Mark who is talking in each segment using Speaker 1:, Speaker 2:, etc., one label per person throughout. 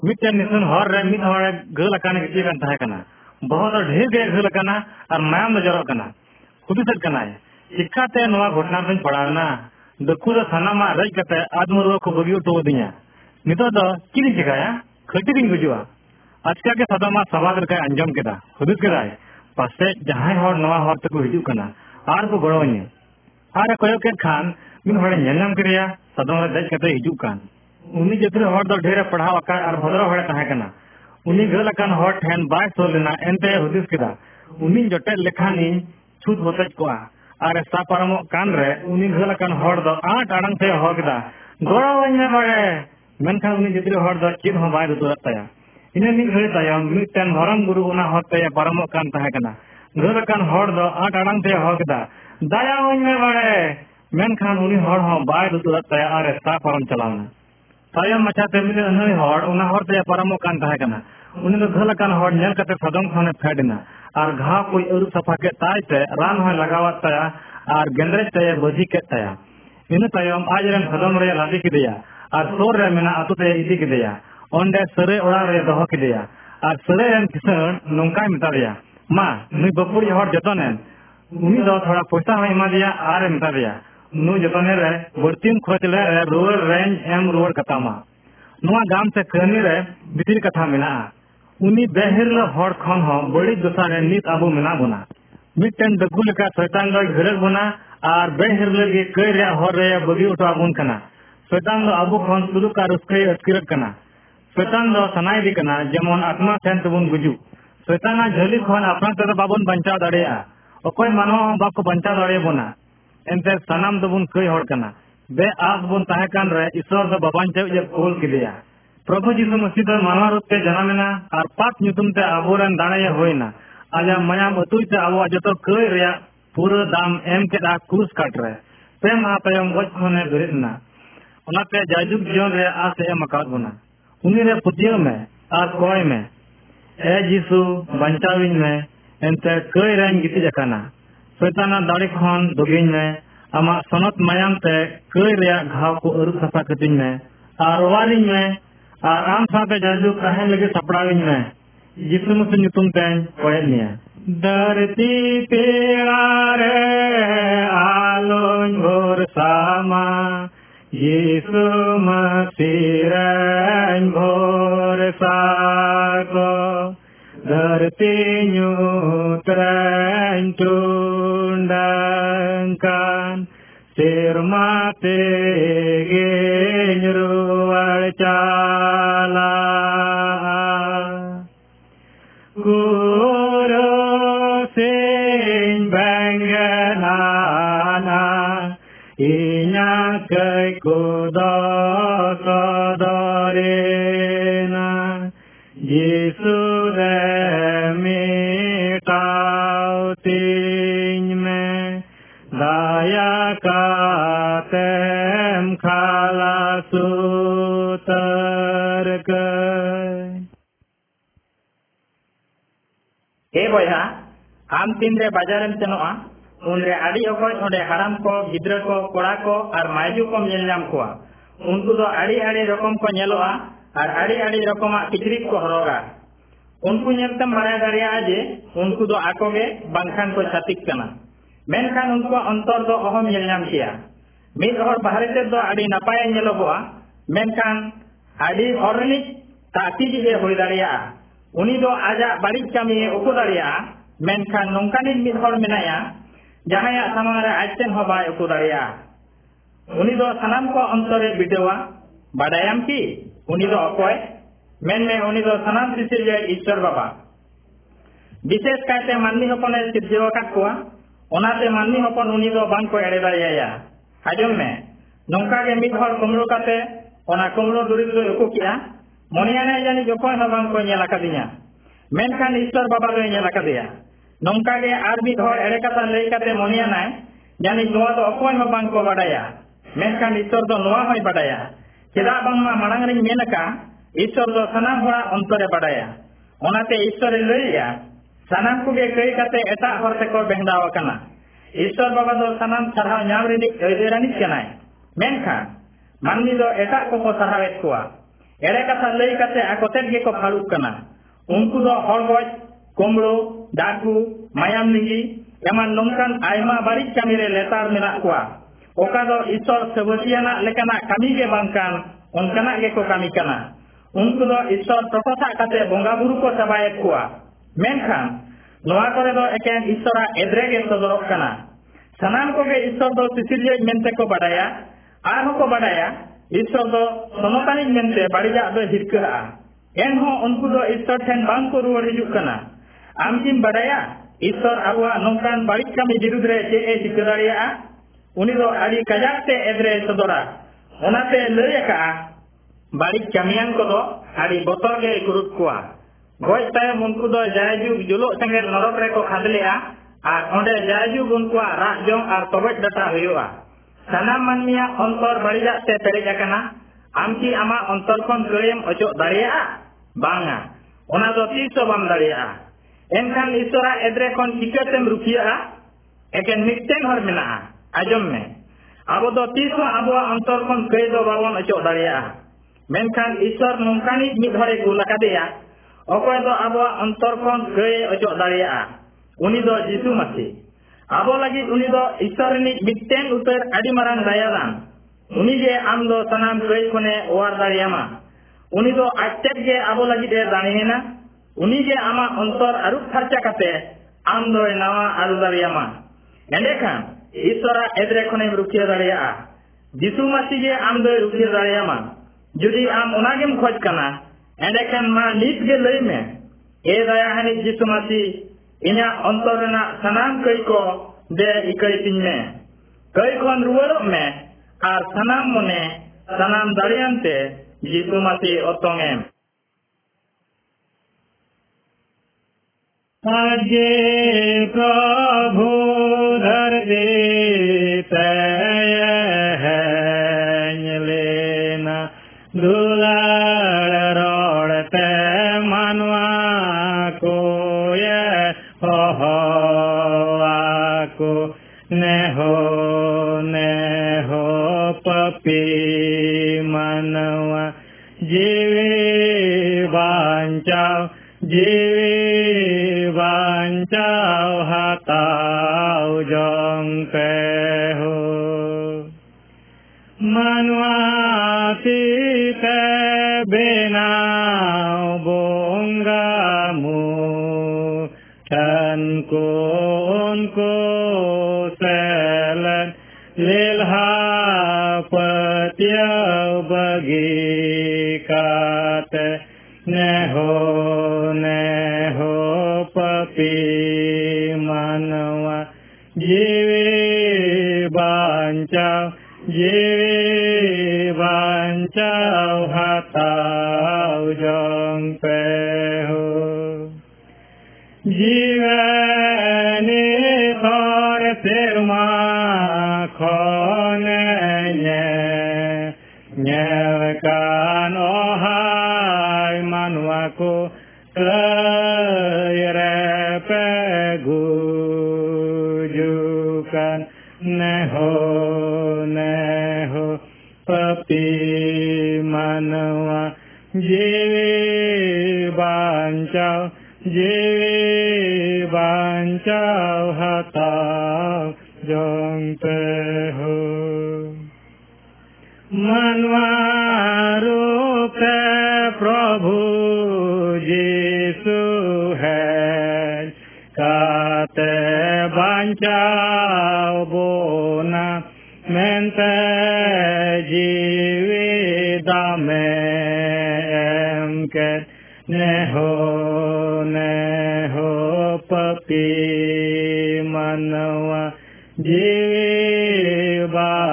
Speaker 1: मिट्टन निसन हर रे मिट हर गल अकान गिती kan tahe kana बहुत ढेर ढेर गल अकाना और मायाम जरो kana हुदिस kana चिक्काते नवा घटना बन पड़ावना दखु द सनामा रज कते आदमरुआ को बगियो तो दिया नितो दो किनि चिकाया खटी दिन गुजुआ आजका के सदमा सवाद का अंजम केदा हुदिस केदा पासे जहां हर नवा हर तक हिजु kana आर को गड़ोनी आर कोयो के खान मिन हर नेलम करिया सदमा दज कते हिजु कान उनी जतरे हर दो ढेर पढ़ाव का और भद्र हर ताहे kana उनी गल अकान हर ठेन बाय सोलेना एनते हुदिस केदा उनी जटे लेखानी छूत होतज कोआ और सापारमो कान रे उनी गल अकान हर दो 8 आड़ंग ते हो केदा गड़ावኝ में बड़े मेनखान उनी जतरे हर दो चिन हो बाय दुतुरत ताया इने नि घरे ताया मिटन भरम गुरु उना होते परमो कान ताहे kana गल अकान हर दो 8 आड़ंग ते हो केदा दायावኝ में बड़े मेनखान उनी हर हो बाय दुतुरत ताया और सापारम चलावना तायम मचाते मिले नई हर उना हर ते परमो कान ताहे kana उनी दो गल अकान हर नेल कते सदम खाने फेडना और घाव कोई अरु सफा के तायते रान हो लगावत ताया और गेंद्रे ते बजी के ताया इन तायम आज रन सदम रे लादी किदिया और सोर रे मेना अतु ते इदी किदिया ओंडे सरे ओड़ा रे दोहो किदिया और सरे रन किसान नोंका मिता दिया मा नुई बपुरी हर जतने उनी दो थोड़ा पैसा हो इमा दिया आर मिता दिया नु जतने रे बर्तीन खोजले रे रोर रेंज एम रोड कतामा नुआ गाम से कहनी रे बितिर कथा मिना उनी बेहिर हर खन हो बड़ी दशा रे नित आबू मिना बना मिटन दगु लेका शैतान दो घेरल बना और बेहिर लगे कई रे हर रे बगी उठा बुन कना शैतान दो आबू खन सुरु का रुस्के अस्किरत कना शैतान दो सनाई दी कना जेमन आत्मा सेन तबुन गुजु शैताना झली खन अपना ते बाबन बंचा दाड़ेया अकोय मानो बाको बंचा दाड़े बना एनते सनाम दबुन कई हर कना बे आस बुन ताहे कान रे ईश्वर दो बाबान चे जे कोल किदिया प्रभु जीसु मसीह दो मानव रूप ते जनामेना और पाप ᱧᱩᱛᱩᱢ ते आबोरन दाणे होइना आजा मयाम अतुई ते आबो जतो कई रे पूरा दाम एम केदा क्रूस काट रे पे मा तयम गज खने बेरेना ओनाते जाजुक जीवन रे आस एम अकाद बना उनी रे पुतियो में और कोय में ए जीसु बंचाविन में एनते कई रेन गिति जकाना शैताना दाड़ी खन दुगिन में आमा सनत मायाम ते कई रे घाव को अरु सफा कतिन में और वारिन में और आम साथे जाजू कहन लगे सपड़ाविन में यीशु मसीह ᱧᱩᱛᱩᱢ तेन कोयनिया धरती पेड़ा रे आलोन भोर सामा यीशु मसीह रे भोर साको धरती ᱧूतरन टुंडंकान सिरमाते गेंरुवाल चाला गुरु सिंह बैंगनाना इन्या कई कुदो कदरेना यीशु रे मिटाओ तीन में दया कातेम खाला सुतर
Speaker 2: हे बया आम तीन रे बाजारम चनोआ उनरे आड़ी अकज ओंडे हराम को गिद्रा को कोड़ा को और मायजू को नेल नाम कोआ उनको दो आड़ी आड़ी रकम को नेलोआ और आड़ी आड़ी रकम किचरिक को हरोगा उनको नेलतम बारे दारिया जे उनको दो आकोगे बांखान को छातिक कना मेनखान उनको अंतर दो अहम नेल नाम किया मिद हर बाहर से दो आड़ी नपाय नेलोगोआ मेनखान आड़ी हरनिक ताती जे होई दारिया उनी दो आजा बाड़ी कमी उको दारिया मेनखान नोंकानी मिद हर मेनाया जहाया सामने रे आजतेन हो बाय उको दारिया उनी दो सनाम को अंतरे बिडेवा बाडायाम की उनी दो अकोय मेन में उनी दो सनाम सिसिरिया ईश्वर बाबा विशेष कायते माननी हपने सिद्धिव काट कोआ ओनाते माननी हपन उनी दो बांग को एड़े दारिया आजम में नोंका के मिद हर कुमरो काते ओना कुमरो दुरी दो उको किया मोनियाने जानी जोखोय हबांग को नेला कादिया मेनखान ईश्वर बाबा दो नेला कादिया नोंका के आर मिद हर एड़े कथा लई काते मोनियानाय जानी नोआ दो अकोय हबांग को बाडाया मेनखान ईश्वर दो नोआ होय बाडाया चेदा बांगमा मांग रे मेनका ईश्वर दो सनाम होड़ा अंतरे बाडाया ओनाते ईश्वर लईया सनाम को के कई काते एटा हर ते को बेंदाव कना ईश्वर बाबा दो सनाम सरहाव ᱧᱟᱢ ᱨᱮᱱᱤᱡ ᱟᱹᱭᱫᱟᱹᱨᱟᱱᱤᱡ ᱠᱟᱱᱟᱭ मेनखान माननी दो एटा को सरहावेत कोआ एड़े कथा लई कते आकोतेद गे को फाड़ुक कना उनको दो हर गज कोमड़ो डाकू मायाम लिंगी एमान नोंकान आयमा बारिक कमी रे लेतार मेना कुआ ओका दो ईश्वर सेवसियाना लेकाना कमी गे बांकान उनकाना गे को कमी कना उनको दो ईश्वर प्रकटा कते बोंगा बुरु को सबाय कुआ मेनखान नोआ करे दो एकेन ईश्वरा एद्रे गे सदरक कना सनाम को गे ईश्वर दो सिसिलिय मेनते को बडाया आर को बडाया ईश्वर दो सोनोकानी मेनते बाड़ीजा दो हिरका एनहो उनको दो ईश्वर ठेन बांग को रुवाड़ हिजुक कना आम किम बडाया ईश्वर आबुआ नोंकान बाड़ीज कमी बिरुद्ध रे चे ए चिका दाड़िया उनी दो आड़ी कजाक ते एद्रे सदरा ओनाते लई का बाड़ीज कमियान को दो आड़ी बोतल गे कुरुत कुआ गज तायम उनको दो जायजुग जुलो संगे नरक रे को खादलेआ आर ओंडे जायजुग उनको राग जोंग आर तबज डाटा हुआ सनाम मानमिया अंतर बाड़ीजा ते पेरेज आकना आम की आमा अंतर खन गयम अचो दाड़िया बांगा ओना दो तीसो बाम दाड़िया एनखान ईश्वरा एद्रे खन चिकातेम रुखिया एकेन मिक्टेन हर मेना आजम में अब दो तीसो आबुआ अंतर खन गय दो बाबन अचो दाड़िया मेनखान ईश्वर नोंकानी मिद हरे गुला कादेया अकय दो आबुआ अंतर खन गय अचो दाड़िया उनी दो यीशु मसीह आबो लगी उनी दो ईश्वर नि मिक्टेन उतर आदि मारांग दायादान उनी जे आम दो सनाम गय खने ओवार दाड़ियामा उनी दो आजतेद गे आबो लगी दे दाणिहेना उनी जे आमा अंतर आरुप फरचा कते आम दो नावा आरु दाड़ियामा एंडेखान ईश्वरा एद्रे खने रुखिया दाड़िया यीशु मसीह जे आम दो रुखिया दाड़ियामा जुदी आम ओनागेम खोज कना एंडेखान मा नीत गे लई में ए दया हनि यीशु मसीह इना अंतर रेना सनाम कई को दे इकई तिन में कई खन रुवाड़ोग में आर सनाम मने सनाम दाड़ियानते यीशु मसीह ओतोंगेम
Speaker 1: आजे प्रभु धरती लेना दुलार रोड़ते मनवा को ये को ने हो पपी मनवा जीवी बांचाओ हताओ जंग पे हो मनवाती ते बेनाओ बोंगा मुँह ठन को उनको सैलन लिल्हा पतिया बगी काते ने हो पपी मनवा जीवी बांचाओ हताओ जंग पे हो जीवनी थोर सिरमा खोने कान ओहाय मनवा को रे पे गुजुकन ने हो पपी मनवा जीवी बांचाओ हताओ जंग पे हो मनवा रूप प्रभु यीशु है काते बांचाओ बोना मेंते जीविदा में के ने हो पपी मनवा जीवी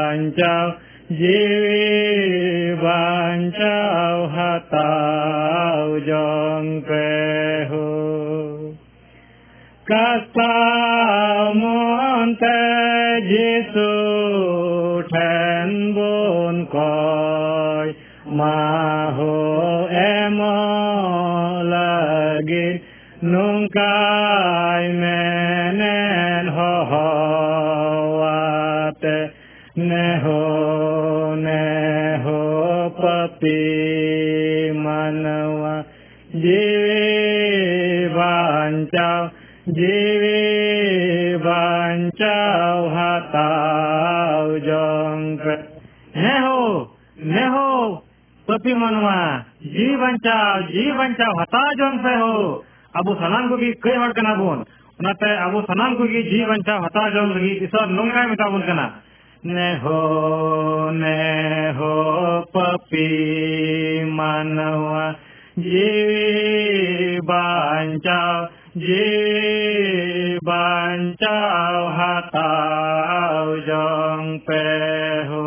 Speaker 1: बांचाओ हताओ जंग पे हो कस्ता मोंते यीशु ठन बोन कोय माहो एमो लगी नुंकाय मेनेन होवाते ने हो पपी manwa jiwe bancau hatau jong pe neho tapi manwa jiwe bancau hatau jong pe ho abu sanam ko gi kay hor kana bon onate abu sanam ko gi jiwe bancau hatau jong lagi isor nongkai metabon kana neho papi manwa jiwe bancau hatau jong pe ho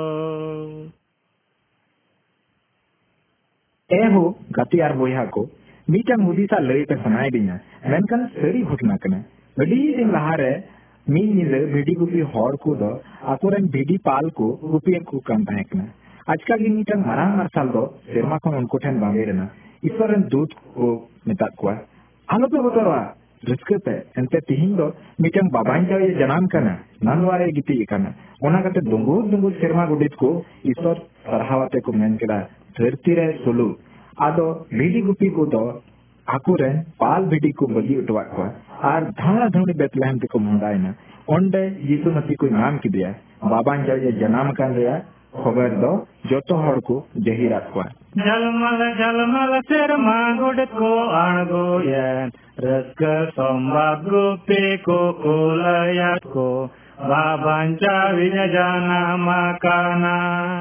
Speaker 3: एहो गति are बोया को Meitan हुदीसा लई पे सनाय दिना मेनकन सरी घटना कना बड़ी दिन लहारे मी निले भिडी गुपी हॉर को दो आकोरन भिडी पाल को गुपी को कम ताकना आजकल की मीटन मारांग मार्शल दो सेरमा कोन उनको ठन बांगेरना ईश्वरन दूत को मेता को आलो पे बतरवा रिस्क पे एंते तिहिं दो मीटन बाबान जावे जनाम कना ननवारे गिती कना ओना कते दुंगु सेरमा गुडित को ईश्वर सरहावते को मेन केदा धरती रे सुलु आदो भिडी गुपी को दो आकुरे पाल भिडी को बगी उठवा को आर धाणा धाणी बेतलहम ते को मुंडायना ओंडे यीशु मसीह को नाम की दिया बाबान जावे जनाम कान रिया खबर दो जोतो हर को जहीरात को
Speaker 1: जलमल सेरमा गुडित को आणगो येन रस्क सोमबाब गुपी को कोलयात को बाबान जावे जनामा काना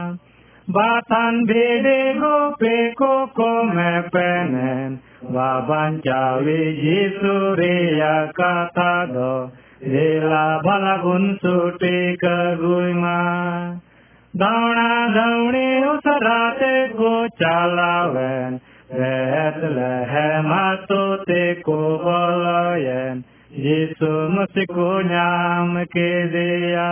Speaker 1: Batan bede gope koko mepenen Baban cawi jisuria kata do Dela balagun suti keguyma Dauna dauni usarate ko calawen Ret lehematu te ko boloyen Jisu musiku nyam ke dia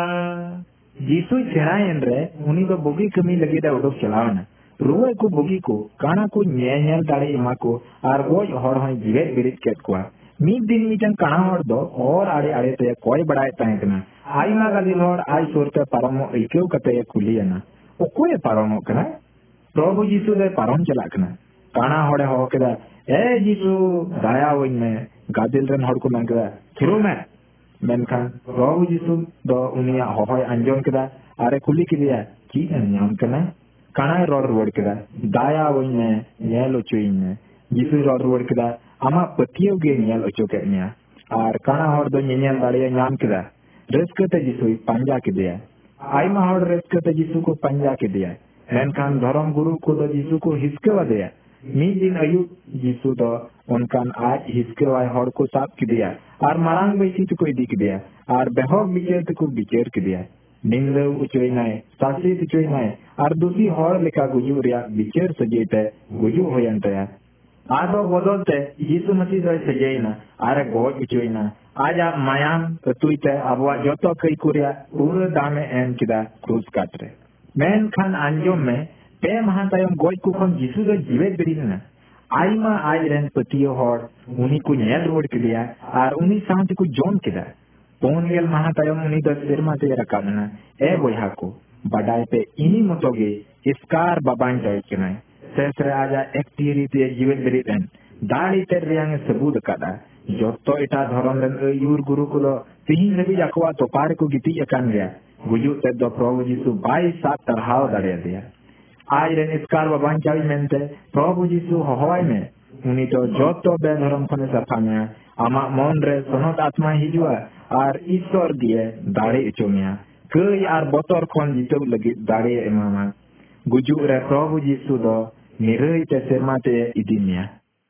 Speaker 3: जीसु चरायन रे उनी दो बोगी कमी लगे दा उडोक चलावना रुवे को बोगी को काना को न्यायल दाड़े इमा को आर गोय हर हय जीवे बिरित केत को मीद दिन मीटन काना हर दो और आड़े आड़े ते कोई बड़ाय ताहे कना आईमा गादी हर आई सोरते पारमो इकेउ कते कुलियना ओ कोय पारमो कना प्रभु जीसु दे पारम चला कना काना हड़े हो केदा ए जीसु दया होइन में गादिल रन हर को मन केदा थिरो में मेनखान प्रभु जीसु दो उनिया होय अंजोम केदा आरे कुली किलिया की नाम कना काना रोड रोड केदा दाया वने नेल ओचुइन जीसु रोड रोड केदा आमा पतियो गे नेल ओचो केनिया आर काना हर दो नेल दाड़िया नाम केदा रेस्कते जीसु पंजा केदिया आईमा हर रेस्कते जीसु को पंजा केदिया मेनखान धर्म गुरु को दो जीसु को हिसकेवा दिया मी दिन अयु जीसु दो उनकान आज हिसकेवाय हर को साफ किदिया आर मारांग बैसी को इदी किदिया आर बेहक बिचेर को बिचेर किदिया निंदे उचोइनाय सासी उचोइनाय आर दुसी हर लेका गुजु रिया बिचेर सजेते गुजु होयंतया आदो बदलते यीशु मसीह दो सजेइना आर गोज उचोइना आज मायाम तुइते अबवा जतो कई कुरिया पूरा दामे एम किदा क्रूस काटरे मेन खान अंजोम में पे महातायम गोज को खन यीशु दो जीवे बिरिना आईमा आज रेन पतियो हर उनी को नेल रोड किदिया आर उनी सांत को जोन किदा पोनगेल महातायम उनी दो सिरमा ते रकाना ए बोया को बडाय पे इनी मतोगे इसकार बाबान जाय किनाय सेसरे आजा एक्टिरी ते जीवन बिरिन दाड़ी ते रियांग सबूत कादा जोतो इटा धरम रन यूर गुरु को तिहिन नबी अकवा तो पार को गिती अकान गया गुजु ते दो प्रभु जीसु 22 सात तरहाव दाड़े दिया आज रेन इसकार बाबान जाय मेनते प्रभु जीसु होय में उनी तो जोतो बे धर्म खने सफाना आमा मन रे सनत आत्मा हिजुआ आर ईश्वर दिए दाड़े इचोमिया कई आर बतर खन जितो लगी दाड़े एमामा गुजु रे प्रभु जीसु दो निरई ते सेरमा ते इदिनिया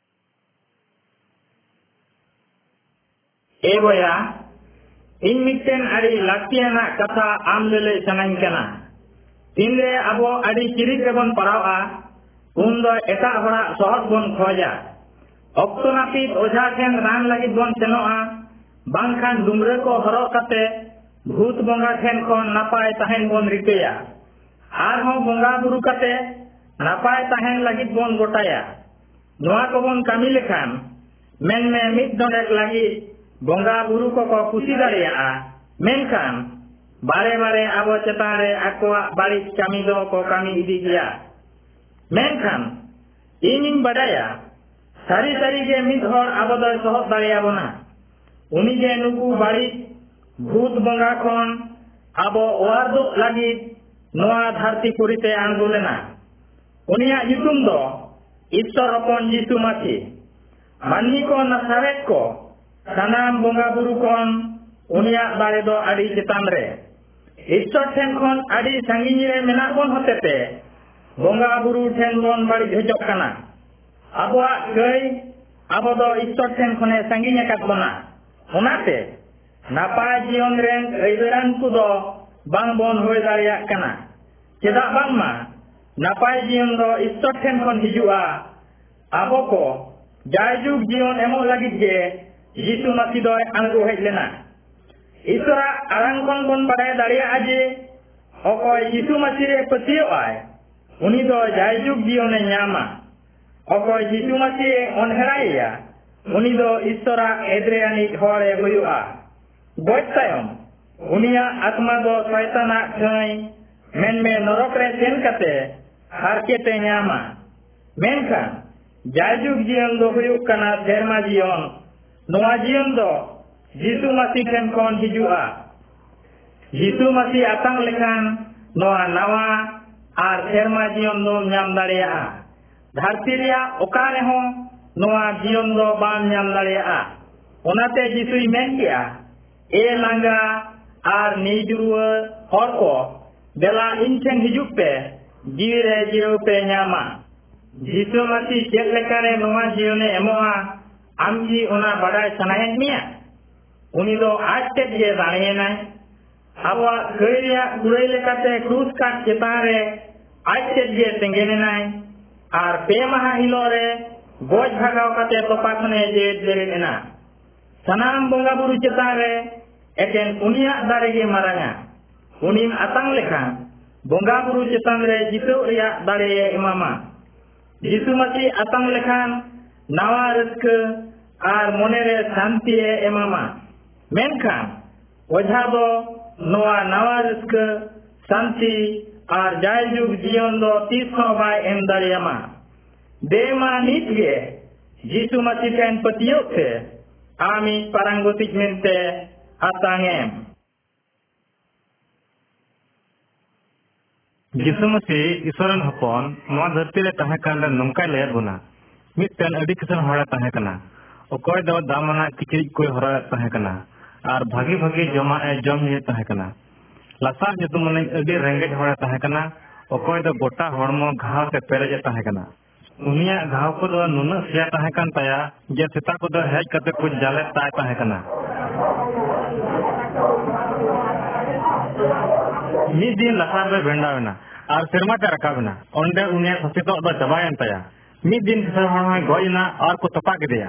Speaker 2: ए बोया इन मिटन अड़ी लाक्तियाना कथा आम लेले सनाइन कना तिनरे अबो अड़ी चिरिक रेबन परावा उन दो एटा हड़ा सहर बन खोजा अक्तो नापित ओझा ठेन रान लगी बन सेनोआ बांखान डुमरे को हरो कते भूत बंगा ठेन को नापाय तहन बन रिकेया आर हो बंगा बुरु कते नापाय तहन लगी बन गोटाया नोआ को बन कामी लेखान मेन में मिट दोनेक लगी बंगा बुरु को खुशी दाड़िया मेनखान बारे बारे आबो चेतान रे आकोआ बाड़ी कामी दो को कामी इदी गया मेनखान ᱤᱧᱤᱧ ᱵᱟᱰᱟᱭᱟ ᱥᱟᱹᱨᱤ ᱥᱟᱹᱨᱤᱜᱮ ᱢᱤᱫ ᱦᱚᱲ ᱟᱵᱚ ᱫᱚᱭ ᱥᱚᱦᱚᱫ ᱫᱟᱲᱮᱭᱟᱵᱚᱱᱟ ᱩᱱᱤᱜᱮ ᱱᱩᱠᱩ ᱵᱟᱹᱲᱤᱡ ᱵᱷूᱛ ᱵᱚᱸᱜᱟ ᱠᱷᱚᱱ ᱟᱵᱚ ᱚᱣᱟᱨ ᱫᱩᱜ ᱞᱟᱹᱜᱤᱫ ᱱᱚᱣᱟ ᱫᱷᱟᱹᱨᱛᱤ ᱯᱩᱨᱤᱛᱮ ᱟᱬᱜᱚ ᱞᱮᱱᱟ ᱩᱱᱤᱭᱟᱜ ᱧᱩᱛᱩᱢ ᱫᱚ ᱤᱥᱥᱚᱨ ᱦᱚᱯᱚᱱ ᱡᱤᱥᱩ ᱢᱟᱹᱥᱤ ᱢᱟᱹᱱᱢᱤ ko ᱱᱟᱥᱟᱨᱮᱛ ko ᱥᱟᱱᱟᱢ ᱵᱚᱸᱜᱟ ᱵᱩᱨᱩ ᱠᱷᱚᱱ ᱩᱱᱤᱭᱟᱜ ᱫᱟᱲᱮ ᱫᱚ ᱟᱹᱰᱤ ᱪᱮᱛᱟᱱ ᱨᱮ ᱤᱥᱥᱚᱨ ᱴᱷᱮᱱ ᱠᱷᱚᱱ ᱟᱹᱰᱤ ᱥᱟᱺᱜᱤᱧ ᱨᱮ ᱢᱮᱱᱟᱜ ᱵᱚᱱ ᱦᱚᱛᱮᱛᱮ ᱵᱚᱸᱜᱟ ᱵᱩᱨᱩ ᱴᱷᱮᱱ ᱵᱚᱱ ᱵᱟᱹᱲᱤᱡ ᱦᱚᱪᱚᱜ ᱠᱟᱱᱟ ᱟᱵᱚᱣᱟᱜ ᱠᱟᱹᱭ ᱟᱵᱚ ᱫᱚ ᱤᱥᱥᱚᱨ ᱴᱷᱮᱱ ᱠᱷᱚᱱᱮ ᱥᱟᱺᱜᱤᱧ ᱟᱠᱟᱫ ᱵᱚᱱᱟ ᱚᱱᱟᱛᱮ ᱱᱟᱯᱟᱭ ᱡᱤᱭᱚᱱ ᱨᱮᱱ ᱟᱹᱭᱫᱟᱹᱨᱟᱱ ᱠᱚᱫᱚ ᱵᱟᱝ ᱵᱚᱱ ᱦᱩᱭ ᱫᱟᱲᱮᱭᱟᱜ ᱠᱟᱱᱟ ᱪᱮᱫᱟᱜ ᱵᱟᱝᱢᱟ ᱱᱟᱯᱟᱭ ᱡᱤᱭᱚᱱ ᱫᱚ ᱤᱥᱥᱚᱨ ᱴᱷᱮᱱ ᱠᱷᱚᱱ ᱦᱤᱡᱩᱜᱼᱟ ᱟᱵᱚ ko ᱡᱟᱭᱡᱩᱜᱽ ᱡᱤᱭᱚᱱ ᱮᱢᱚᱜ ᱞᱟᱹᱜᱤᱫ ᱜᱮ ᱡᱤᱥᱩ ᱢᱟᱹᱥᱤ ᱫᱚᱭ ᱟᱬᱜᱚ ᱦᱮᱡ ᱞᱮᱱᱟ ᱤᱥᱥᱚᱨᱟᱜ ᱟᱲᱟᱝ ᱠᱷᱚᱱ ᱵᱚᱱ ᱵᱟᱰᱟᱭ ᱫᱟᱲᱮᱭᱟᱜᱼᱟ ᱡᱮ ᱚᱠᱚᱭ ᱡᱤᱥᱩ ᱢᱟᱹᱥᱤ ᱨᱮ ᱯᱟᱹᱛᱭᱟᱹᱜᱼᱟᱭ ᱩᱱᱤ ᱫᱚ ᱡᱟᱭᱡᱩᱜᱽ ᱡᱤᱭᱚᱱᱮ ᱧᱟᱢᱟ ᱚᱠᱚᱭ ᱡᱤᱥᱩ ᱢᱟᱹᱥᱤ ᱚᱱᱦᱮᱲᱟᱭᱮᱭᱟ ᱩᱱᱤ ᱫᱚ ᱤᱥᱥᱚᱨᱟᱜ ᱮᱫᱽᱨᱮᱭᱟᱱᱤᱡ ᱦᱚᱲᱮ ᱦᱩᱭᱩᱜᱼᱟ ᱜᱚᱡ ᱛᱟᱭᱚᱢ ᱩᱱᱤᱭᱟᱜ ᱟᱛᱢᱟ ᱫᱚ ᱥᱚᱭᱛᱟᱱᱟᱜ ᱴᱷᱟᱹᱭ ᱢᱮᱱᱢᱮ ᱱᱚᱨᱚᱠ ᱨᱮ ᱥᱮᱱ ᱠᱟᱛᱮ ᱦᱟᱨᱠᱮᱛᱮ ᱧᱟᱢᱟ ᱢᱮᱱᱠᱷᱟᱱ ᱡᱟᱭᱡᱩᱜᱽ ᱡᱤᱭᱚᱱ ᱫᱚ ᱦᱩᱭᱩᱜ ᱠᱟᱱᱟ ᱥᱮᱨᱢᱟ ᱡᱤᱭᱚᱱ ᱱᱚᱣᱟ ᱡᱤᱭᱚᱱ ᱫᱚ ᱡᱤᱥᱩ ᱢᱟᱹᱥᱤ ᱴᱷᱮᱱ ᱠᱷᱚᱱ ᱦᱤᱡᱩᱜᱼᱟ ᱡᱤᱥᱩ ᱢᱟᱹᱥᱤ ᱟᱛᱟᱝ ᱞᱮᱠᱷᱟᱱ ᱱᱚᱣᱟ ᱱᱟᱣᱟ ᱟᱨ ᱥᱮᱨᱢᱟ ᱡᱤᱭᱚᱱ ᱫᱚᱢ ᱧᱟᱢ ᱫᱟᱲᱮᱭᱟᱜᱼᱟ ᱫᱷᱟᱹᱨᱛᱤ ᱨᱮᱭᱟᱜ ᱚᱠᱟ ᱨᱮᱦᱚᱸ ᱱᱚᱣᱟ ᱡᱤᱭᱚᱱ ᱫᱚ ᱵᱟᱢ ᱧᱟᱢ ᱫᱟᱲᱮᱭᱟᱜᱼᱟ ᱚᱱᱟᱛᱮ ᱡᱤᱥᱩᱭ ᱢᱮᱱ ᱠᱮᱜᱼᱟ ᱞᱟᱸᱜᱟ ᱟᱨ ᱱᱤᱡᱩᱨᱩᱣᱟᱹ ᱦᱚᱲ ᱠᱚ ᱫᱮᱞᱟ ᱤᱧ ᱴᱷᱮᱱ ᱦᱤᱡᱩᱜ ᱯᱮ ᱡᱤᱣᱤ ᱨᱮ ᱡᱤᱨᱟᱹᱣ ᱯᱮ ᱧᱟᱢᱟ ᱡᱤᱥᱩ ᱢᱟᱹᱥᱤ ᱪᱮᱫ ᱞᱮᱠᱟᱨᱮ ᱱᱚᱣᱟ ᱡᱤᱭᱚᱱᱮ ᱮᱢᱚᱜᱼᱟ ᱟᱢ ᱠᱤ ᱚᱱᱟ ᱵᱟᱰᱟᱭ ᱥᱟᱱᱟᱭᱮᱫ ᱢᱮᱭᱟ ᱩᱱᱤ ᱫᱚ ᱟᱡ ᱛᱮᱫ ᱜᱮ ᱫᱟᱲᱮᱭᱮᱱᱟᱭ ᱟᱵᱚᱣᱟᱜ ᱠᱟᱹᱭ ᱨᱮᱭᱟᱜ ᱠᱩᱲᱟᱹᱭ ᱞᱮᱠᱟᱛᱮ ᱠᱨᱩᱥ ᱠᱟᱴ ᱪᱮᱛᱟᱱ ᱨᱮ ᱟᱡ ᱛᱮᱫ ᱜᱮ ᱛᱮᱸᱜᱮᱱᱮᱱᱟᱭ ᱟᱨ 2 ᱢᱟᱦᱟ ᱦᱤᱞᱳᱜ ᱨᱮ ᱜᱚᱡ ᱵᱷᱟᱜᱟᱣ ᱠᱟᱛᱮ ᱛᱚᱯᱟ ᱠᱷᱚᱱᱮ ᱡᱮᱣᱮᱫ ᱵᱮᱨᱮᱫ ᱮᱱᱟ ᱥᱟᱱᱟᱢ ᱵᱚᱸᱜᱟ ᱵᱩᱨᱩ ᱪᱮᱛᱟन ᱨᱮ ᱮᱠᱮᱱ ᱩᱱᱤᱭᱟᱜ ᱫᱟᱲᱮ ᱜᱮ ᱢᱟᱨᱟᱝᱟ ᱩᱱᱤᱢ ᱟᱛᱟᱝ ᱞᱮᱠᱷᱟᱱ ᱵᱚᱸᱜᱟ ᱵᱩᱨᱩ ᱪᱮᱛᱟन ᱨᱮ ᱡᱤᱛᱟᱹᱣ ᱨᱮᱭᱟᱜ ᱫᱟᱲᱮ ᱮᱢᱟᱢᱟ ᱡᱤᱥᱩ ᱢᱟᱹᱥᱤ ᱟᱛᱟᱝ ᱞᱮᱠᱷᱟन nawa ᱨᱟᱹᱥᱠᱟᱹ ᱟᱨ ᱢᱚᱱᱮᱨᱮ ᱥᱟᱱᱛᱤ ᱮᱢᱟᱢᱟ ᱢᱮᱱᱠᱷᱟन ᱚᱡᱷᱟ ᱫᱚ ᱱᱚᱣᱟ nawa ᱨᱟᱹᱥᱠᱟᱹ ᱥᱟᱱᱛᱤ ᱟᱨ ᱡᱟᱭᱡᱩᱜᱽ ᱡᱤᱭᱚᱱ ᱫᱚ ᱛᱤᱥ ᱦᱚᱸ ᱵᱟᱭ ᱮᱢ ᱫᱟᱲᱮᱭᱟᱢᱟ ᱫᱮᱢᱟ ᱱᱤᱛ ᱜᱮ ᱡᱤᱥᱩ ᱢᱟᱹᱥᱤ ᱴᱷᱮᱱ ᱯᱟᱹᱛᱭᱟᱹᱣ ᱯᱮ ᱟᱢᱤᱡ ᱯᱟᱨᱟᱝᱜᱚᱛᱤᱡ ᱢᱮᱱᱛᱮ ᱟᱛᱟᱝᱮᱢ
Speaker 1: ᱡᱤᱥᱩ ᱢᱟᱹᱥᱤ ᱤᱥᱥᱚᱨᱮᱱ ᱦᱚᱯᱚᱱ ᱱᱚᱣᱟ ᱫᱷᱟᱹᱨᱛᱤ ᱨᱮ ᱛᱟᱦᱮᱸ ᱠᱟᱱ ᱱᱚᱝᱠᱟᱭ ᱞᱟᱹᱭᱟᱫ ᱵᱚᱱᱟ ᱢᱤᱫᱴᱮᱱ ᱟᱹᱰᱤ ᱠᱤᱥᱟᱹᱬ ᱦᱚᱲᱮ ᱛᱟᱦᱮᱸ ᱠᱟᱱᱟ ᱚᱠᱚᱭ ᱫᱚ ᱫᱟᱢᱟᱱᱟᱜ ᱠᱤᱪᱨᱤᱡ ᱠᱚᱭ ᱦᱚᱨᱚᱜᱮᱫ ᱛᱟᱦᱮᱸ ᱠᱟᱱᱟ ᱟᱨ ᱵᱷᱟᱹᱜᱤ ᱵᱷᱟᱹᱜᱤ ᱡᱚᱢᱟᱜ ᱮ ᱡᱚᱢ ᱧᱩᱭᱮᱫ ᱛᱟᱦᱮᱸ ᱠᱟᱱᱟ ᱞᱟᱥᱟᱨ ᱧᱩᱛᱩᱢᱟᱱᱤᱡ ᱟᱹᱰᱤ ᱨᱮᱸᱜᱮᱡ ᱦᱚᱲᱮ ᱛᱟᱦᱮᱸ ᱠᱟᱱᱟ ᱚᱠᱚᱭ ᱫᱚ ᱜᱚᱴᱟ ᱦᱚᱲᱢᱚ ᱜᱷᱟᱣ ᱛᱮ ᱯᱮᱨᱮᱡ ᱛᱟᱦᱮᱸ ᱠᱟᱱᱟ ᱩᱱᱤᱭᱟᱜ ᱜᱷᱟᱣ ᱠᱚᱫᱚ ᱱᱩᱱᱟᱹᱜ ᱥᱮᱭᱟ ᱛᱟᱦᱮᱸ ᱠᱟᱱ ᱛᱟᱭᱟ ᱡᱮ ᱥᱮᱛᱟ ᱠᱚᱫᱚ ᱦᱮᱡ ᱠᱟᱛᱮ ᱠᱚ ᱡᱟᱞᱮᱫ ᱛᱟᱭ ᱛᱟᱦᱮᱸ ᱠᱟᱱᱟ ᱢᱤᱫ ᱫᱤᱱ ᱞᱟᱥᱟᱨ ᱨᱮ ᱵᱷᱮᱸᱰᱟᱣᱮᱱᱟ ᱟᱨ ᱥᱮᱨᱢᱟ ᱛᱮ ᱨᱟᱠᱟᱵᱮᱱᱟ ᱚᱸᱰᱮ ᱩᱱᱤᱭᱟᱜ ᱥᱚᱥᱤᱛᱚᱜ ᱫᱚ ᱪᱟᱵᱟᱭᱮᱱ ᱛᱟᱭᱟ ᱢᱤᱫ ᱫᱤᱱ ᱠᱤᱥᱟᱹᱬ ᱦᱚᱲ ᱦᱚᱸᱭ ᱜᱚᱡ ᱮᱱᱟ ᱟᱨ ᱠᱚ ᱛᱚᱯᱟ ᱠᱮᱫᱮᱭᱟ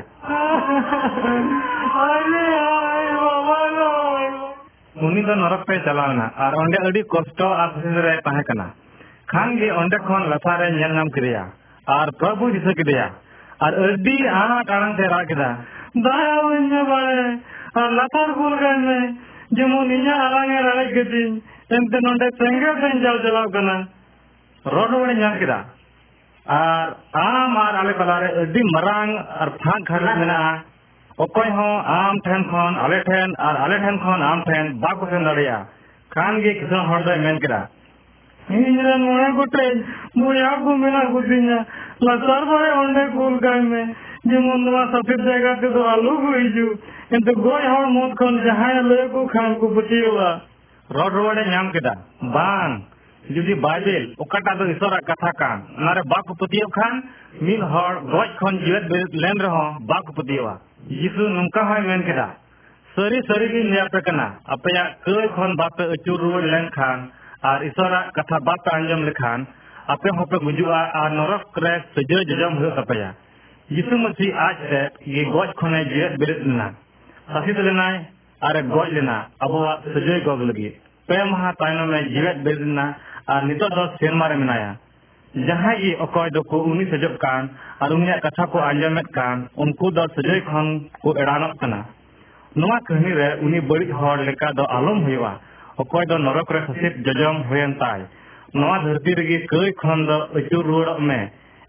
Speaker 1: उनी दो नरक पे चलावना और ओंडे अड़ी कष्ट और खुशी रे ताहे कना खान गे ओंडे खन लथा रे नेल नाम किरिया और प्रभु दिस किरिया और अड़ी आना टाणन ते रा किदा दाया वन्ने बारे और लथार कुल गने जेमन इया आलांगे राले गदी एंते नोंडे सेंगे सेन जाल चलाव कना रोड वड़े ᱧᱟᱢ किदा और आम और आले कलारे अड़ी मरांग और फाक घर मेना ᱚᱠᱚᱭ ᱦᱚᱸ ᱟᱢ ᱴᱷᱮᱱ ᱠᱷᱚᱱ ᱟᱞᱮ ᱴᱷᱮᱱ ᱟᱨ ᱟᱞᱮ ᱴᱷᱮᱱ ᱠᱷᱚᱱ ᱟᱢ ᱴᱷᱮᱱ ᱵᱟᱠᱚ ᱥᱮᱱ ᱫᱟᱲᱮᱭᱟᱜᱼᱟ ᱠᱷᱟᱱ ᱜᱮ ᱠᱤᱥᱟᱹᱬ ᱦᱚᱲ ᱫᱚᱭ ᱢᱮᱱ ᱠᱮᱫᱟ ᱤᱧ ᱨᱮᱱ 9 ᱜᱚᱴᱮᱡ ᱵᱚᱭᱦᱟ ᱠᱚ ᱢᱮᱱᱟᱜ ᱠᱚᱛᱤᱧᱟ ᱞᱟᱛᱟᱨ ᱠᱚᱨᱮ ᱚᱸᱰᱮ ᱠᱩᱞ ᱠᱟᱭ ᱢᱮ ᱡᱮᱢᱚᱱ ᱱᱚᱣᱟ ᱥᱟᱥᱮᱛ ᱡᱟᱭᱜᱟ ᱛᱮᱫᱚ ᱟᱞᱚ ᱠᱚ ᱦᱤᱡᱩᱜ ᱮᱱᱛᱮ ᱜᱚᱡ ᱦᱚᱲ ᱢᱚᱛ ᱠᱷᱚᱱ ᱡᱟᱦᱟᱸᱭ ᱞᱟᱹᱭ ᱠᱚ ᱠᱷᱟᱱ ᱠᱚ ᱯᱟᱹᱛᱭᱟᱹᱣᱟ ᱨᱚᱲ ᱨᱩᱣᱟᱹᱲᱮ ᱧᱟᱢ ᱠᱮᱫᱟ ᱵᱟᱝ जुदी बाइबल ओकाटा दो ईश्वर कथा कान नारे बाको पतियो खान मिल हर गज खन जीवित लेन रहो बाको पतियोवा यीशु नंका होय मेन केदा सरी सरी गी नेपे कना अपया कय खन बापे अचुर रुवाड़ लेन खान और ईश्वर कथा बाप अंजम लेखान आपे होपे गुजुआ और नरक रे सजो जजम हो तपया यीशु मसीह आज से ये गज खने जीवित बेरेत लेना सासित लेनाय और गज लेना अबवा सजो गग लगी पे महा तायनो में जीवित बेरेत लेना और नितो दो सेरमा रे मेनाया जहां ये अकय दो को उनी सजब कान और उनिया कथा को आंजमेत कान उनको दो सजय खन को एड़ानक कना नोवा कहानी रे उनी बड़ी हर लेका दो आलम हुआ अकय दो नरक रे ससित जजम होयन ताय नोवा धरती रे कय खन दो अचुर रुवाड़ में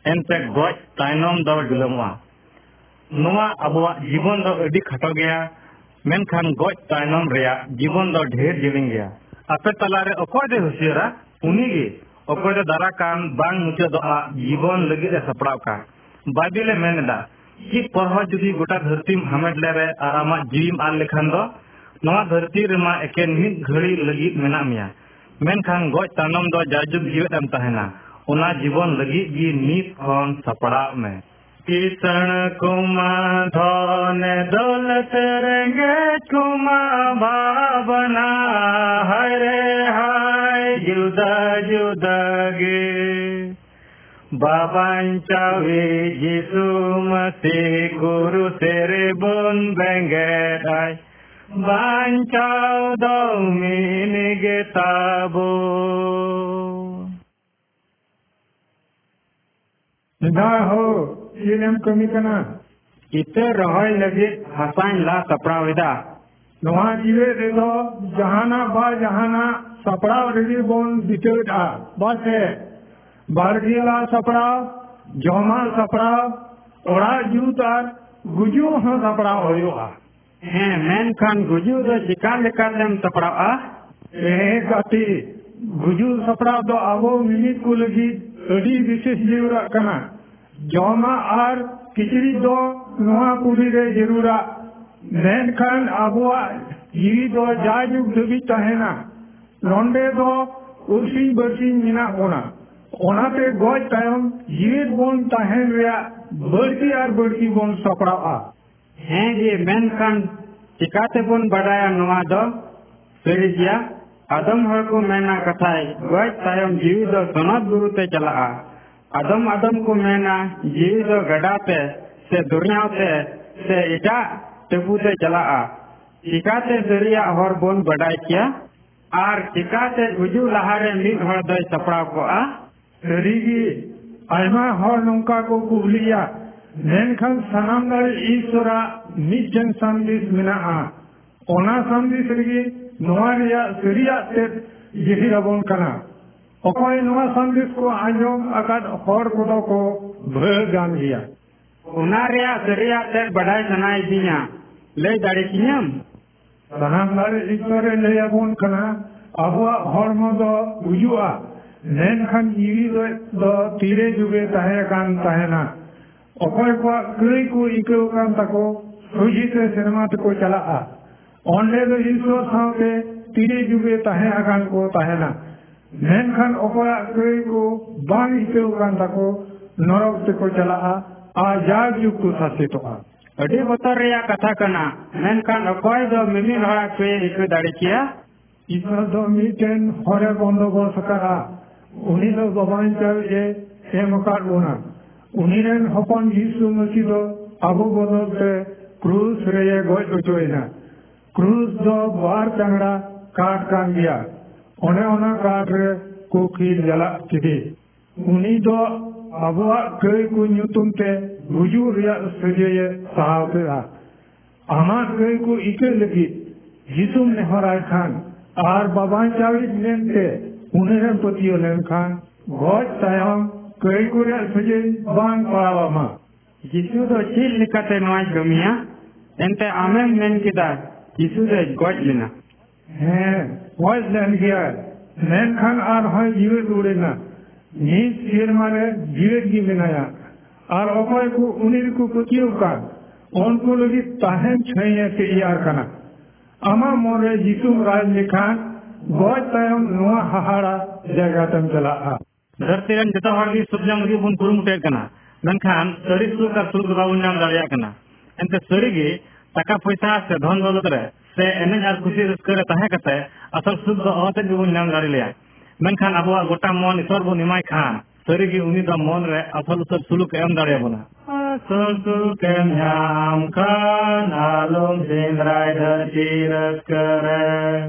Speaker 1: एनते गज तायनम दो बिलमवा नोवा अबवा जीवन दो अडी खटो गया मेनखान गज तायनम रेया जीवन दो ढेर जिलिंग गया आपे तलारे अकोय दे हुसियरा उनीगे अकोय दे दारा कान बांग मुचे दो जीवन लगी दे सपड़ाव का बाइबले मेनदा कि परह जुदी गोटा धरती हमेट लेरे और आमा जीम आल लेखान दो नोवा धरती रेमा एकेन मिद घड़ी लगी मेना मिया मेनखान गज तायनम दो जाजुग जीवेतम तहना उना जीवन लगी गी नीत खन सपड़ाव में किसण कुमा धन दौलत रेंगेज कुमा भावना हरे हाय जुदा जुदा गे बाबांचावे यीशु मसीह गुरु तेरे बन बेंगेराय बांचाव दो मिनिगे ताबो
Speaker 3: ना हो इनेम कमी कना
Speaker 2: इते रहोय लगे हसाइन ला सपड़ावेदा
Speaker 3: नोहा जीवे रेदो जहाना बा जहाना सपड़ाव रेडी बोन बितेदा बासे बारगीला सपड़ाव जोमा सपड़ाव ओड़ा जूतार गुजू हो सपड़ाव होयोआ
Speaker 2: हैं मेन खान गुजू दो चिका लेका लेम सपड़ावा
Speaker 3: गाती गुजू सपड़ाव दो आबो मिनिट को लगी अड़ी विशेष जरूरा कना जोमा आर किचड़ी दो नोहा पूरी रे जरूरा मेन खान आबुआ जीवी दो जाजुग दबी तहेना नोंडे दो उर्सी बर्सी मिना बोना ओनाते गज तायम जीवित बोन तहेन रेया बर्ती आर बर्ती बोन सपड़ावा
Speaker 2: हैं जे मेन खान चिकाते बोन बड़ाया नोआ दो सरिजिया आदम हर को मेना कथाय गज तायम जीवी दो सनद गुरुते चला आदम आदम को मेना जीवी दो गडाते से दुनियाते से इटा टेबुते चला चिकाते सरिया हर बोन बड़ाय किया आर चिकाते गुजू लहारे मिद हर दो सपड़ाव को
Speaker 3: सरीगी आयमा हर नौका को कुलिया मेनखान सनाम दारे ईश्वरा मिजन संदेश मिना ओना संदेश रगी नोआ रिया सरिया ते जिहिराबोन कना अकोय नोआ संदेश को आंजोम अकाद हर कोदो को भगान गया
Speaker 2: ओना रिया सरिया ते बड़ाय सनाय दिया ले दाड़े कियम
Speaker 3: सनाम दारे ईश्वरे लेयाबोन कना अबवा हरमो दो गुजुआ मेनखान जीवी दो तीरे जुगे ताहे कान ताहेना अकोय को कई को इको कान तको सुजीते सिनेमा को चला ओंडे दो ईश्वर साथे तीरे जुगे ताहे आकान को ताहेना मेनखान अकोय कई को बांग इको कान तको नरक को चला जाग युग को साथे तो
Speaker 2: अड़ी बतर रिया कथा कना मेनखान अकोय दो मिमी रहा पे इको दाड़े किया
Speaker 3: ईश्वर दो मिटेन हरे बंदोबस्त करा उन्हीं दो बाबान चल ए मकार बोना उन्हीं हपन यीशु मसीह दो अबो बदलते क्रूस रे गज उचोइना क्रूस दो बार चंगड़ा काट कान गया ओने ओना काट रे को खीर जला किदी उन्हीं दो अबुआ कई को न्यूतुम ते गुजू रिया सजे साहब आमा कई को इके लगी यीशु ने हराय खान आर बाबान चावी लेनते उन्हें पतियो लेन खान गज तायम कई को सजे बांग पड़ावा मा
Speaker 2: यीशु दो चिल निकते नोज गमिया एंते आमें मेन किदा यीशु दो गज लेना
Speaker 3: है गज लेन गया मेन खान आर है जीवित उड़ेना नीच सिर मारे जीवित की बनाया और अकोय को उन्हीं को पतियो का उनको लगी ताहें छये के यार कना आमा मोरे यीशु राज लिखान गज तायम नोआ हाहाड़ा जगह तम चला
Speaker 1: धरती रन जता हर सुबजम लगी बुन कुरुमुटे कना मेनखान सरी सुख और सुख बाबू नाम दाड़िया कना एंते सरीगे टाका पैसा से धन दौलत रे से एने आर खुशी रस्क रे ताहे कते असल सुख दो अते बुन नाम दाड़ी लिया मेनखान अबवा गोटा मन ईश्वर बो निमाय खान सरीगे उनी द मन रे असल उतर सुलुक एम दाड़िया बना असल सुलुक एम नाम खान आलोम सेंद्राय धरती रस्क रे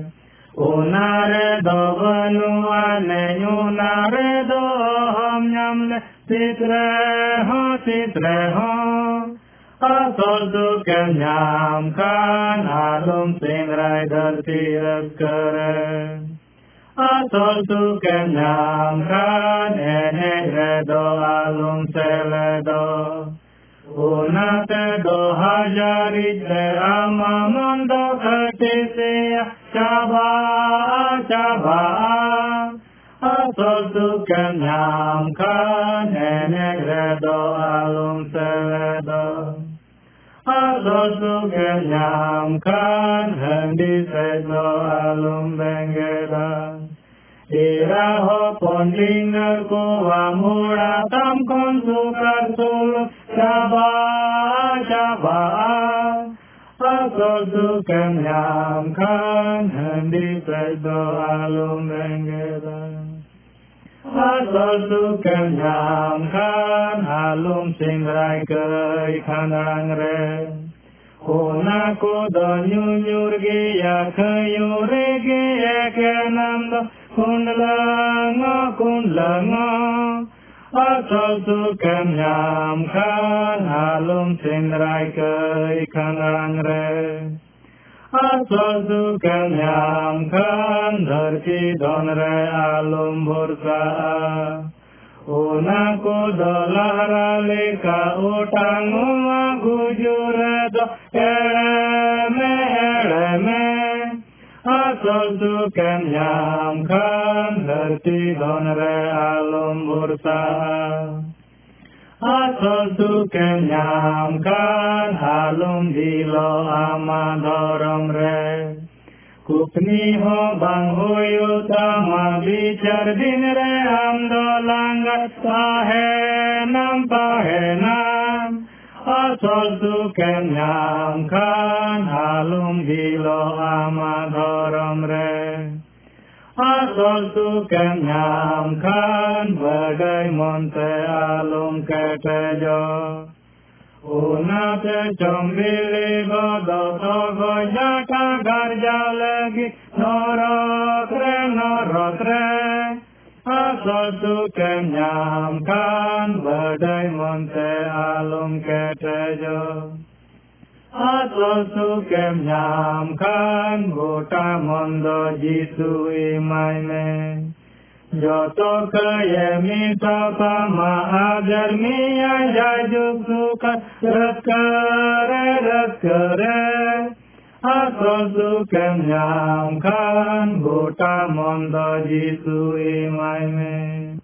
Speaker 1: ओनारे दो बनुआ ने ओनारे दो हम नाम ले तित्रे हो असल दुख नाम खान आलम सेंद्राय धरती रस्क रे
Speaker 2: asal sukem nyam kan enek redo alum seledo unate do hajarit le amamondo ketisia caba caba asal sukem nyam kan enek redo alum seledo asal sukem nyam kan hendi sedo alum bengeda iraho pondinger ko amura tam kon sukar sul caba caba asal sukem nyam kan hendi sedo alum bengeda asal sukem nyam kan alum singrai kai khanang re Ona ko do nyur ge ya khayo re ge ekenam do kunlango asal sukem nyam kan alum singrai kai khanang re asal sukem nyam kan dharti don re alum bursa Ona ko do lara leka utang uma gujure do eleme asal sukem nyam kan dharti don re alum bursa asal sukem nyam kan alum dilo amadhoram re Kupni ho bang hoyo tama bicar din re amdo langgat pahenam asal sukem nyam kan halum dilo amadhoram re asal sukem nyam kan badai monte alum ketejo Unate chombili godo togo jaka garja lagi norokre asal sukem nyam kan badai monte alum ketejo asal sukem nyam kan gota mondo jisu imai me Joto kaya mita pama agar miya jajuk suka raskare asal sukem nyam kan gota mondo jisu imai me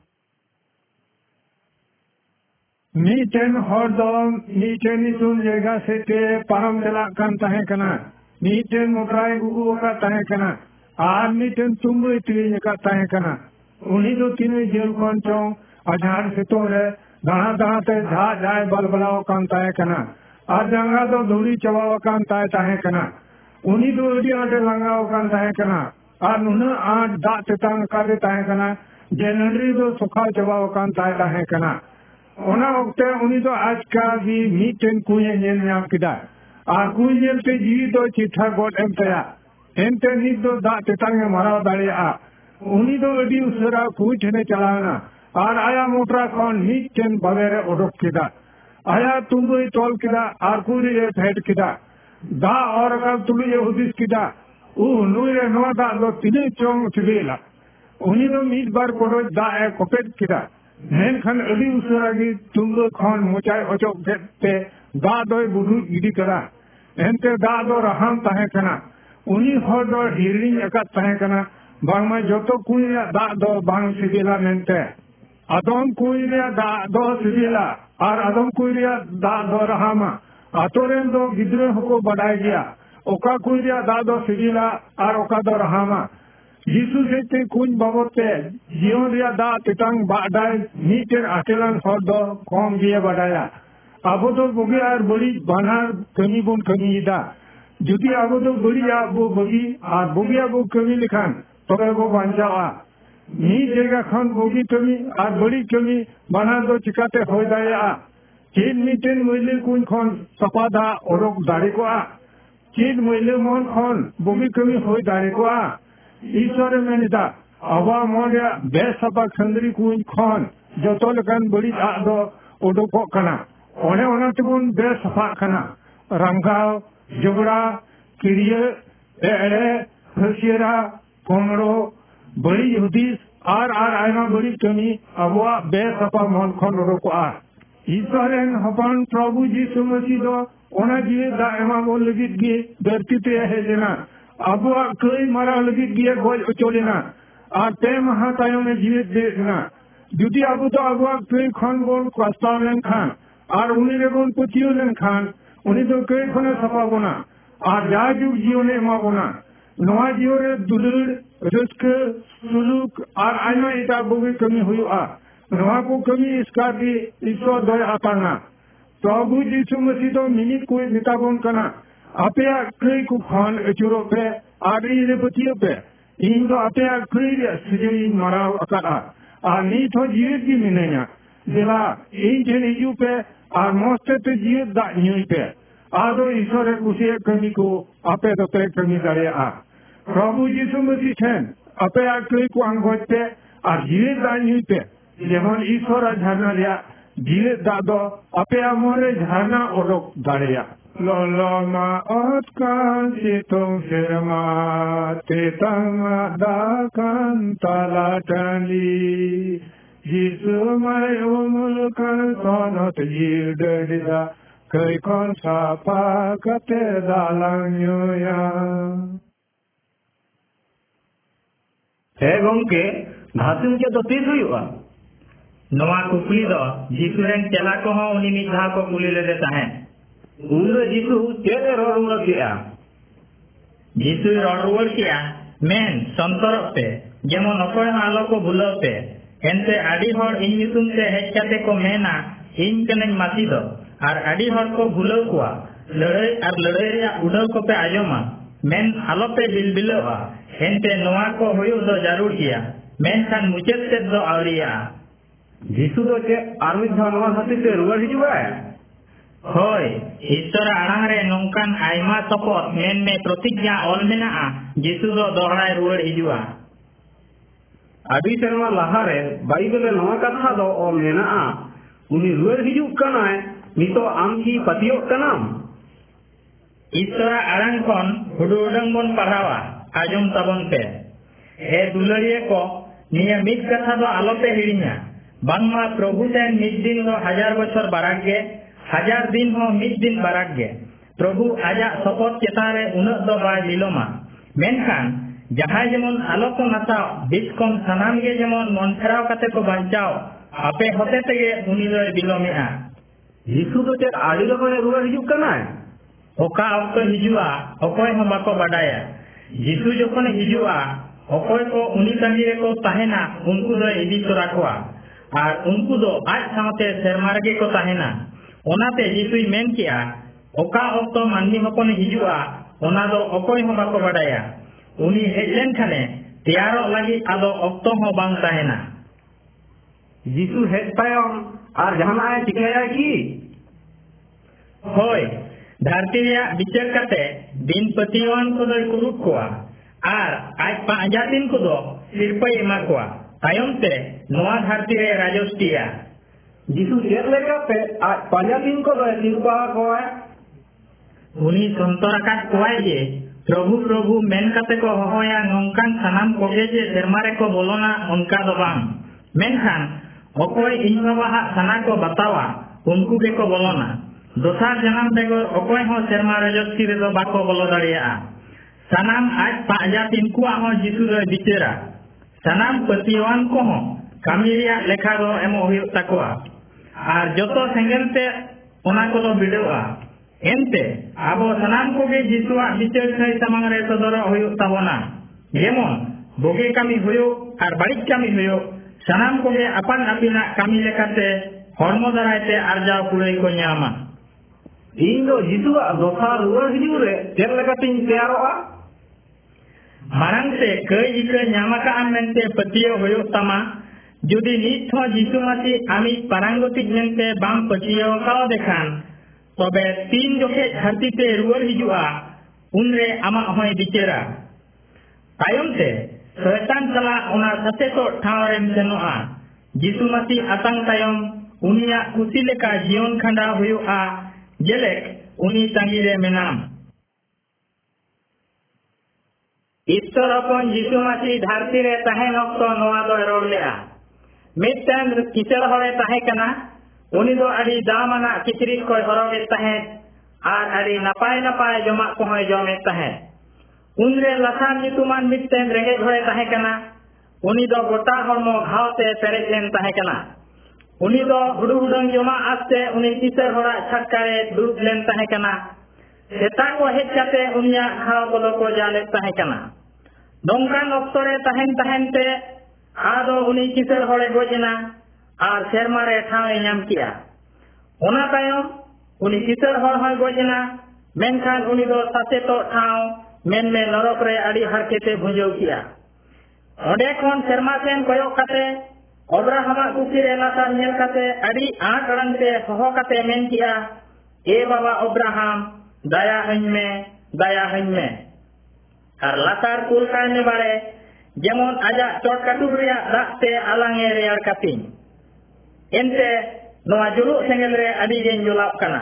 Speaker 3: Miten hordom miten itun jaga sete param delakan tahe kana miten mutrai gugu ka tahe kana ar miten tumbu itri ka tahe kana उन्हीं तो तीनों jail कौन चौं अझाड़ से तो है दाना दाना ते झा जाए बलबलाओ कांता है कना और जंगा तो धूड़ी चबाओ कांता है कना उन्हीं तो उड़ी आटे लंगाओ कांता है कना और उन्हें आठ दांत तांग कर देता है कना जनरली तो सुखा चबाओ कांता है कना उन्हें वक्त उन्हीं तो आज का भी मीटेन कुएं जेल नाम किदा और कुएं जेल पे जीवी तो चिट्ठा गोट एम तया एंटे नीत तो दांत तांग मराव दाड़े उन्हीं तो अभी उसरा कुछ ने चलाना और आया मोटरा कौन मीटेन बगैर उड़क किदा आया तुम कोई तोल किदा और कुरी ये फेट किदा दा और का तुम ये उदिस किदा नुए नो दा लो तिने चोंग चिबेला उन्हीं तो मीट बार कोडो दा ए कोपेट किदा नेन खन अभी उसरा की तुम को कौन मोचाई ओचो पे दा दोय बुडू इडी करा एंते दा दो रहम ताहे कना उन्हीं हो दो हिरिंग एका ताहे कना बांगमा जोतो कुई दा दो बांग सिबिला मेंते अदम कुई दा दो सिबिला और अदम कुई दा दो रहमा अतोरेन दो गिद्रे को बढ़ाई गया ओका कुई दा दो सिबिला और ओका दो रहमा यीशु से कुछ बाबते जीवन दा तितांग बाडाय मीटर अकेलन हर दो कम दिए बढ़ाया अब तो बुगी और बड़ी बनार कमी बुन कमी दा जुदी अब तो बड़ी आबो बगी और बुगी आबो कमी लिखान तो को बंचावा नी जगह खान बोगी कमी और बड़ी कमी बना दो चिकाते हो दाया चीन मीटेन मुइले कुन खान सपादा ओरोक दारे को चीन मुइले मन खान बोगी कमी हो दारे को ईश्वर मेनिदा अवा मोडिया बेसपा खंदरी कुन खान जो तो लकन बड़ी आदो ओडो को कना ओने ओना तिबुन बेसपा कना रंगाव जुगड़ा किरिये एड़े हसियरा कोमड़ो
Speaker 4: बड़ी हुदीस आर आयमा बड़ी कमी अबुआ बेसपा मन खन रोकोआ ईश्वरन हपन प्रभु यीशु मसीह दो ओना जीवे दा एमा बोल लगित गे धरती ते हेजना अबुआ कई मारा लगित गे गोल उचोलेना आर पे महा तायम में जीवित देना जुदी अबु तो अबुआ कई खन बोल क्वास्तालन खान आर उनी रे बोल पुतियोलन खान उनी तो कई खने सपा बोना आर जाजुग जीवने मा बोना नवा जीवरे दुलुर रिस्क सुलूक आर आयमा इटा बुगी कमी हुआ नवा को कमी इसका भी ईश्वर दया आताना प्रभु यीशु मसीह तो मिनिट कोई निताबोन कना आपे कई को खान अचुरो पे आरी रे बतियो पे इन तो आपे कई रे सजई मारा अकारा आ नी तो जीवित भी मिनेया जेला इन जेने यू पे आर मोस्ते ते जीवित दा न्यू पे आदो ईश्वर कुसे कमी को आपे तो ते कमी दारे आ प्रभु यीशु मसीह छन आपे कई को अंगोते आ जीवित दा न्यू पे जेमन ईश्वर झरना लिया जीवित दादो आपे मोरे झरना ओरोक दाड़िया लोलोमा ओतकान सितों शर्मा तेतंगा दाकान तालाटली यीशु मैं उमुल कर सोनत जीव डरिदा कई कौन सापा कते दालान्योया
Speaker 2: हे गोंके भाषण के तो तीस हुआ नवा कुकुली दो जीसु रेन चला को हो उनी मिधा को कुली ले देता है उनरे जीसु तेरे रोड़ किया जीसु रोड़ किया मेन संतर पे जेमन अकोय आलो को भूलो पे एंते आडी हर इन युतुम से हेच्चाते को मेना इन कनेन मासी दो आर आडी हर को भूलो कुआ लड़ाई आर लड़ाई या उड़ल को पे आयोमा मेन आलो पे बिलबिलोवा एंते नवा को हुयो दो जरूर किया मेन खान मुचेत से दो आवरिया
Speaker 5: जीसु दो चे आर्मिक धनवा हती से रुआ हिजुआ है
Speaker 2: होय ईश्वर आड़ांग रे नोंकान आयमा सपोत मेन में प्रतिज्ञा ऑल मेना आ जीसु दो दोहराय रुआ हिजुआ
Speaker 5: अभी सेरमा लहारे बाइबल नवा कथा दो ऑल मेना आ उनी रुआ हिजु कना है नितो आम की पतियो कनाम
Speaker 2: ईश्वर आड़ांग कोन हुडुडंग बोन पढ़ावा आजम तबन पे हे दुलरिये को नियमित कथा दो आलो पे हिड़िया बांगमा प्रभु तेन मिद दिन हो 1000 बछर बारागे 1000 दिन हो मिद दिन बारागे प्रभु आजा सपोत चेतारे उनक दो बाय बिलोमा मेनखान जहां जेमन आलो को नाताव बिस कम सनाम गे जेमन मन फेराव काते को बांचाव आपे होते तेगे उनी दो बिलोमेआ
Speaker 5: यीशु दो चे आडी लोगने रुआ हिजु कना है
Speaker 2: ओका ऑक्तो हिजुआ ओकोय हम बाको बाडाया यीशु जोखन हिजुआ ओकोय को उनी तंगी रे को ताहेना उनको दो इदी तोरा कोआ आर उनको दो आज सामते शर्मारगे को ताहेना ओनाते यीशुई मेन किया ओका ऑक्तो माननी हपन हिजुआ ओना दो ओकोय हम बाको बाडाया उनी हेजलेन खाने तैयारो लगी आदो ऑक्तो हो बांग ताहेना
Speaker 5: यीशु हेज तायम आर जहाना आए चिकाया की
Speaker 2: होय धरती रे विचार करते दिन पतिवान को दो कुरुक कोआ आर आज 5000 दिन को दो सिरपय एमा कोआ तायम ते नवा धरती रे राजस्टिया
Speaker 5: यीशु चेक लेका पे आज 5000 दिन को दो सिरपा कोआ
Speaker 2: उनी संतरा कोआ जे प्रभु प्रभु मेन कते को होया नोंकान सनाम कोगे जे शर्मारे को बोलोना उनका दो बांग मेनखान ओकोय इन बाबा सना को बतावा उनको के को बोलोना दोसार जन्म बेगोर ओकोय हो शर्मा राजस्टी रे दो बाको बोलो दाड़िया सनाम आज 5000 दिन को हो जीसु रे बिचेरा सनाम पतिवान को हो कामिरिया लेखा दो एमो हुयो ताकोआ आर जोतो सेंगलते ओना को दो बिडोआ एनते आबो सनाम को गे जीसुआ बिचेर सही समांग रे सदर हुयो ताबोना जेमन बोगे कामी हुयो आर बाड़िक कामी हुयो सनाम को गे अपन अपिना कामी लेखाते हरमो दरायते आरजाव कुलई को न्यामा
Speaker 5: इन दो जीसुआ दोसार रुआ हिजु रे चेक लेकातिन तैयारोआ
Speaker 2: मारंग से कई इके न्यामका मेनते पतियो हुयो तमा जुदी नित हो जीसु मसी आमी पारंगतिक मेनते बाम पतियो काओ देखान तबे 3 जोखे धरती ते रुआ हिजुआ उनरे आमा होय बिचेरा तायम ते शैतान चला ओना सते तो ठावरे सेनोआ जीसु मसी आतंग तायम उनिया कुसी लेका जीवन खंडा हुयोआ जेलेक उनी तंगी रे मेनाम ईश्वर अपन यीशु मसीह धरती रे तहेन अक्तो नोआ दो रोड लेआ मिदटेन किचड़ हरे तहे कना उनी दो अड़ी दामना किचरी को हरोगे तहे आर अड़ी नपाय नपाय जमा को होय जमे तहे उनरे लसान नितुमान मिदटेन रेंगे घोड़े तहे कना उनी दो गोटा हरमो घावते पेरेज लेन तहे कना उनी दो हुडु हुडंग जमा आस्ते उनी किचड़ हरा छटकारे दुरुब लेन तहे कना सेता को हेज काते उनिया घाव को को जाले तहे कना नोंकान अक्तरे तहेन तहेनते आदो उनी किचड़ हरे गोजना आर सेरमा रे ठावे नाम किया ओना तायम उनी किचड़ हर होय गोजना मेनखान उनी दो साते तो ठाव मेन में नरक रे अड़ी हरकेते भुंजौ किया ओडे कोन सेरमा सेन कोयो काते अब्राहम कुकी रे लाता नेल काते अड़ी आठ अड़ंते होहो काते मेन किया ए बाबा अब्राहम दया हन्मे और लातार कुल काने बारे जेमन आजा चोट काटुब रिया दाते आलांगे रेयार कातिन एनते नोआ जुलु सेंगल रे अडी गेन जुलाप कना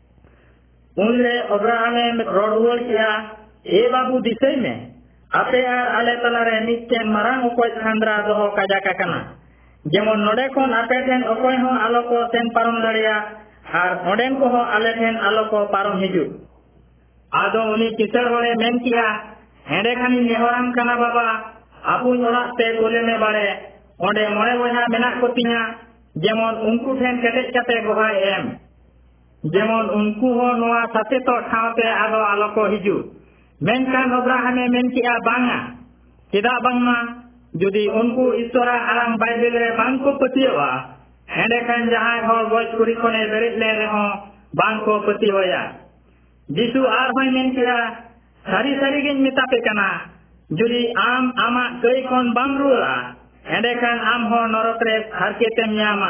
Speaker 2: उनरे अब्राहम रोडवल किया ए बाबू दिसई में आपे आर आले तला रे मिटन मारांग ओकोय खांद्रा दोहो काजा का कना जेमन नोडे कोन आपे ठेन ओकोय हो आलो को सेन पारम दड़िया और नोडेन को हो आले ठेन आलो को पारम हिजु आदो उनी किचड़ होले मेन किया हेडे खानी नेहराम कना बाबा आपु ओड़ाते गोले में बाड़े ओंडे मोड़े बहा मेना कोतिया जेमन उनको ठेन केटेज काते गोहाय एम जेमन उनको हो नोआ साथे तो ठावते आदो आलो को हिजु मेनखान अब्राहम मेन किया बांगा चेदा बांगमा जुदी उनको ईश्वरा आराम बाइबल रे बांग को पतियोआ हेडे खान जहां हो गोज कुरी कोने बेरित ले रे हो बांग को पतियोया जीसु आर होय मेन किया सारी सारी गिन मितापे कना जुदी आम आमा कई कोन बाम रुला हेडे खान आम हो नरक रे हरकेतेम न्यामा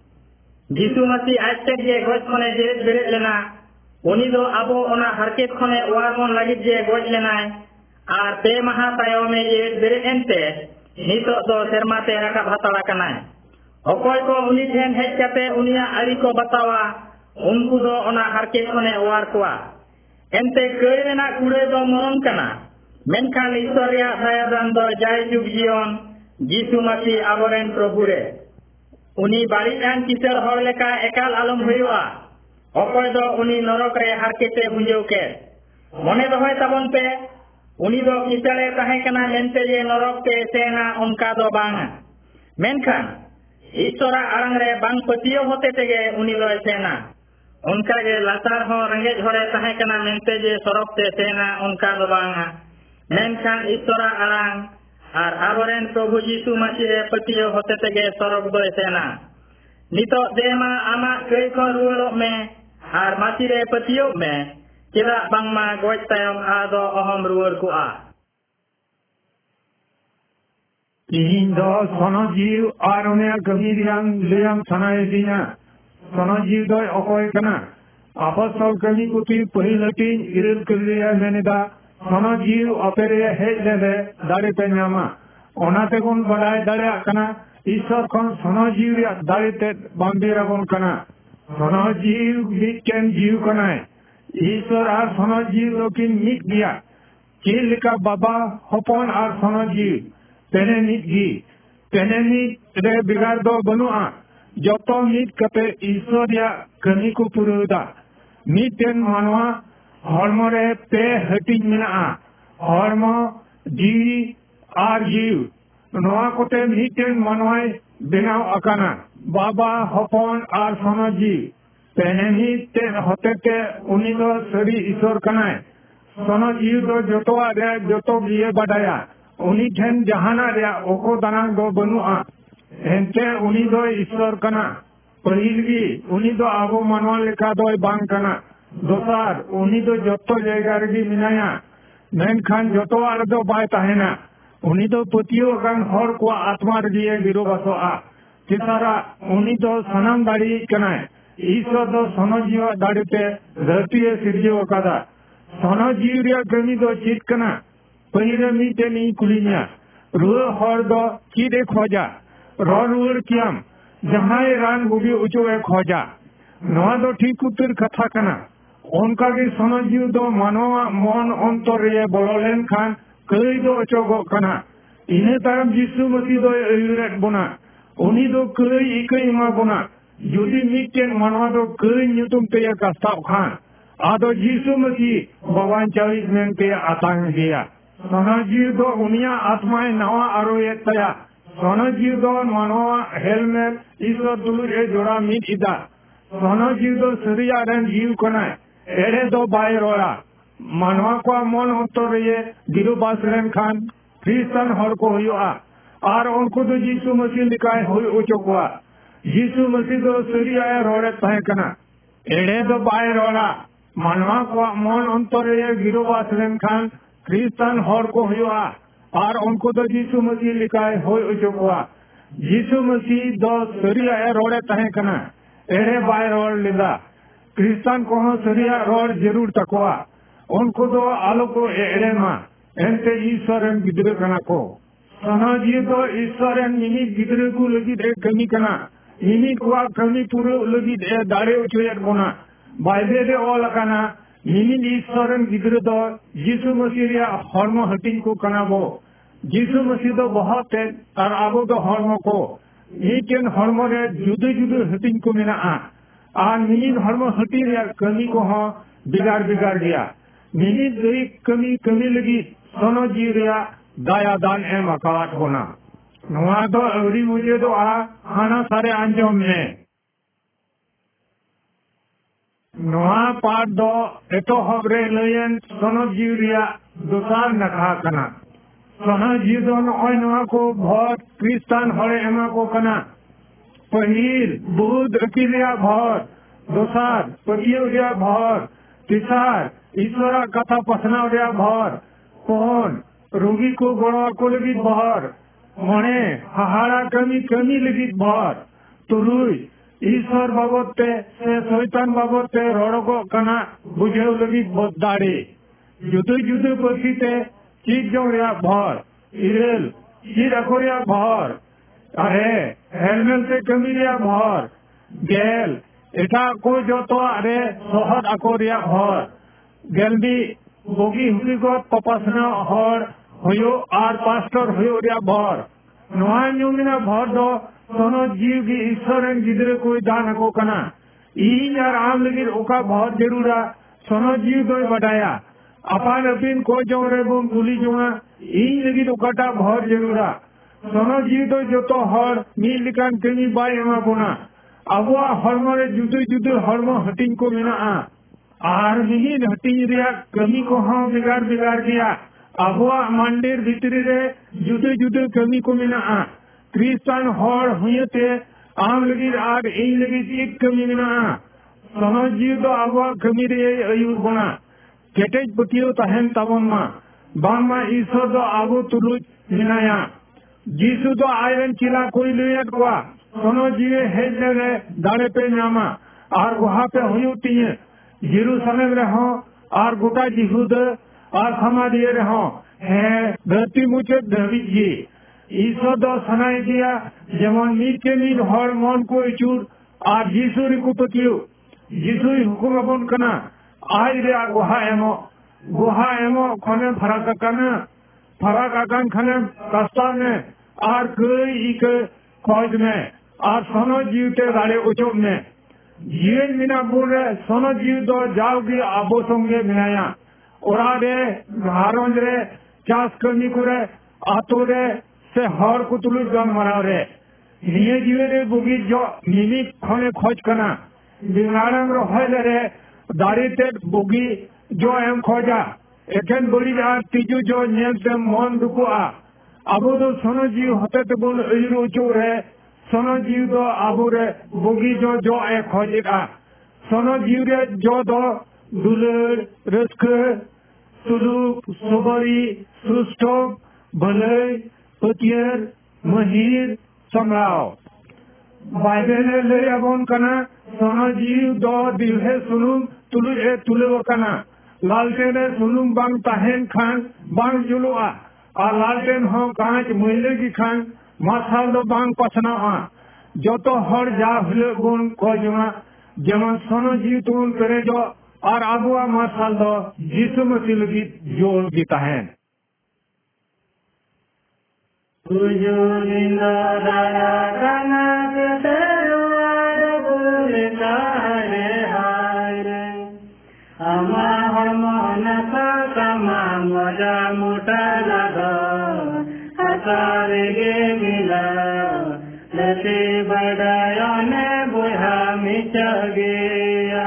Speaker 2: जीसु मसीह आजते जे गोज कोने जेरेत बेरेत लेना उनी दो आबो ओना हरकेत कोने वारमन लागित जे गोज लेनाय आर पे महा तायमे जेरेत बेरेत एनते नितो दो सेरमाते राका भातड़ा कनाय अकोय को उनी ठेन हेज काते उनिया आरी को बतावा उनको दो ओना हरकेत कोने वार कोआ एनते कई रेना कुड़े दो मरन कना मेनखान ईश्वर या दयादान दो जाय जुग जीवन जीसु मसीह आबोरेन प्रभु रे उनी बाड़ीजान किचड़ हर लेका एकाल आलम हुआ अकोय दो उनी नरक रे हरकेते भुंजौ के मने दोहय ताबन पे उनी दो किचड़े तहे कना मेनते जे नरक ते सेना उनका दो बांगा मेनखान ईश्वरा आरंग रे बांग पतियो होते तेगे उनी दो सेना उनका के लातार हो रंगे झोड़े तहे कना मेनते जे सरक ते सेना उनका दो बांगा मेनखान ईश्वरा आरंग और आबोरेन प्रभु यीशु मसीह रे पतियो होते तेगे सरक दो सेना नितो देमा आमा कई को रुवलो में और मासी रे पतियो में चेदा बांगमा गोज तायम आदो अहम रुवर कुआ
Speaker 4: इन दो सोनो जीव और उन्हें गंभीर लेम सनाए दिना सोनो जीव दो अकोय कना अपस्तल कमी कुती पहिलटी इरल कलिया मेनेदा सोनो जीव अपेरे हेज ले दाड़े पे नामा ओनाते कोन बड़ाय दाड़े कना ईश्वर कोन सोनो जीव या दाड़े ते बांबेरा कोन कना सोनो जीव मिटकेन जीव कना ईश्वर और सोनो जीव लोकिन मिट गया चील का बाबा हपन और सोनो जीव तेने मिट गी तेने मिट रे बिगाड़ दो बनुआ जोतो मिट कते ईश्वर या कमी को पुरुदा मिटेन मानवा हॉर्मो रे पे हटिज मिना हॉर्मो जीवी आर जीव नोआ कोते मिटेन मानवाय बेनाव अकाना बाबा हपन और सोनो जीव तेने मिट होते ते उनी दो सड़ी ईश्वर कनाय सोनो जीव दो जोतो रे जोतो बिये बडाया उनी ठेन जहाना रे ओको दानांग दो बनुआ एंते उनी दो ईश्वर कना पहिलगी उनी दो आबो मनवा लेका दो बांग कना दोसार उनी दो जोतो जायगा रे मिनाया मेनखान जोतो आर दो बाय ताहेना उनी दो पतियो गान हर को आत्मा रे गिरो बसोआ तिसारा उनी दो सनम दाड़ी कना ईश्वर दो सोनो जीव दाड़ीते धरती सिरजियो कदा सोनो जीव रे गमी दो चित कना पहिरे मीटे नहीं कुलिया रुए हर दो चीरे खोजा रुर कियाम जहां रान बुगी उचुए खोजा नवा दो ठीक उतर कथा कना उनका के सोनो जीव दो मानवा मन अंतर रे बोलेन खान कई दो अचोगो कना इन्हें तारम जिसु मसीह दो अयुरेट बोना उन्हीं दो कई इकई इमा बोना जुदी मिक्केन मनवा दो कई न्यूतुम पे कस्ताव खान आदो जिसु मसीह भगवान चालीस में पे आतांग दिया सोना जीव दो उनिया आत्माएं नवा आरोये तया सोना जीव दो मनवा हेलमेट ईश्वर तुलुर ए जोड़ा मिट इदा सोना जीव दो सरिया रन जीव कना एड़े दो बाय रोड़ा मनवा को मन उत्तर ये दिलु बासरेन खान क्रिस्तान हर को हुआ और उनको तो यीशु मसीह लिखाए हुई उचोकुआ यीशु मसीह दो सरिया रोड़े तय कना एड़े दो बाय रोड़ा मनवा को मन उत्तर ये दिलु बासरेन खान क्रिस्तान हर को हुआ और उनको तो यीशु मसीह लिखाए हुई उचोकुआ यीशु मसीह दो सरिया रोड़े तय कना एड़े बाय रोड़ लिदा क्रिस्तान को सरिया रोड़ जरूर तकवा उनको दो आलो को एड़े मा एंते ईश्वरन गिद्रे कना को सना जी तो ईश्वरन मिनी गिद्रे को लगी दे कमी कना मिनी को कमी पूरे लगी दे दाड़े उचोयत बोना बाइबल दे ओल कना मिनी ईश्वरन गिद्रे दो यीशु मसीह या हर्म हटिंग को कना बो यीशु मसीह दो बहुत है और आबो दो हर्म को मीकेन हर्म रे जुदे जुदे हटिंग को मेना आ मिनी हर्म हटिंग या कमी को हाँ बिगाड़ बिगाड़ दिया मिनी दई कमी कमी लगी सोनो जी रिया दाया दान एम अकावाट होना नवा दो अवरी मुझे तो आना सारे अंजम में नवा पाठ दो एतो हबरे लयन सोनो जी रिया दोसार नखा कना सोनो जी दो नवा को बहुत क्रिस्तान हरे एमा को कना पहिल बुध अकिलिया भर दोसार पतियो रिया भर तीसार ईश्वरा कथा पसना रिया भर कौन रोगी को गणवा को लगी भर मने हाहाड़ा कमी कमी लगी भर तुरुई ईश्वर बाबते से शैतान बाबते रोड़को कना बुझेव लगी दाड़े जुदे जुदे पसीते चीज जो रिया भर इरेल चीज अको रिया भर अरे हेलमेट से कमी रिया भर गेल एटा को जो तो अरे सोहद अको रिया भर गेलबी बोगी हुकी को पपासना हर हुयो आर पास्टर हुयो रिया भर नवा न्यूमिना भर दो सोनो जीव की ईश्वरन गिदरे कोई दान को कना इन यार आम लगी ओका बहुत जरूरा सोनो जीव कोई बढ़ाया अपान अपिन को जो रे बुम गुली जुआ इन लगी ओकाटा बहुत जरूरा सोनो जीव तो जो तो हर मील लिकान कमी बाय एमा बुना अबुआ हरमरे जुदे जुदे हरम हटिंग को मिना आर मिनी हटिंग रिया कमी को हाँ बिगाड़ बिगाड़ दिया अबुआ मंदिर भीतरी रे जुदे जुदे कमी को मिना क्रिस्तान हर हुए आम लगी आर इन लगी एक कमी मिना समझ जीव तो अबुआ कमी रे अयुर बना केटेज पतियो तहन तबन मा बांग मा ईश्वर तो आबो तुलुज मिनाया जीसु तो आयरन चिला कोई लेट को सोनो जीवे हेज लगे दाड़े पे नामा और वहाँ पे हुई यरूशलेम रहो और गोटा जिहुद और समाधि रहो है धरती मुझे धरी जी ईश्वर दो सनाई दिया जेमन मीट के मीट हर मन को चूर और जीसु रिकुपतियो जीसु हुकुम अपन कना आई रे गुहा एमो खने फराक कना फराक अकान खने कस्ता में और कई इक खोज में और सोनो जीवते गाड़े उचोक में जीवन बिना बोल रहे सोनो जीव दो जाओ की आबो संगे मिलाया ओरा रे हारों रे चास करनी को रे आतो रे से हर कुतुलु गम मरा रे निये जीवे रे बुगी जो मिमी खने खोज कना बिनारंग रो है रे दाड़ी ते बुगी जो एम खोजा एकेन बड़ी यार तीजू जो नेल से मन दुकुआ अबो तो सोनो जीव होते तो बोल इरो चोर है सोनो जीव दो आबू रे बुगी जो ए खोजेगा सोनो जीव रे जो दो दुलर रस्क सुलूक सुबरी सुष्टो भले पतियर महिर सम्राव बाइबल ले अबोन कना सोनो जीव दो दिलहे सुलूम तुलु ए तुलु कना लालटेन सुलूम बांग ताहेन खान बांग जुलुआ और लालटेन हो कांच मुहले की खान मासाल दो बांग पसना जो तो हर जा हुए गुण को जमा सोनो जीव तुम करे जो और अबुआ मासाल दो यीशु मसीह की जोड़ गीता है।
Speaker 2: Kujulindo daya kana keteruar bulita hare hare. Ama hormo nasa kama moja muta lado. Hasare ge mila. Lati badayane buha michageya.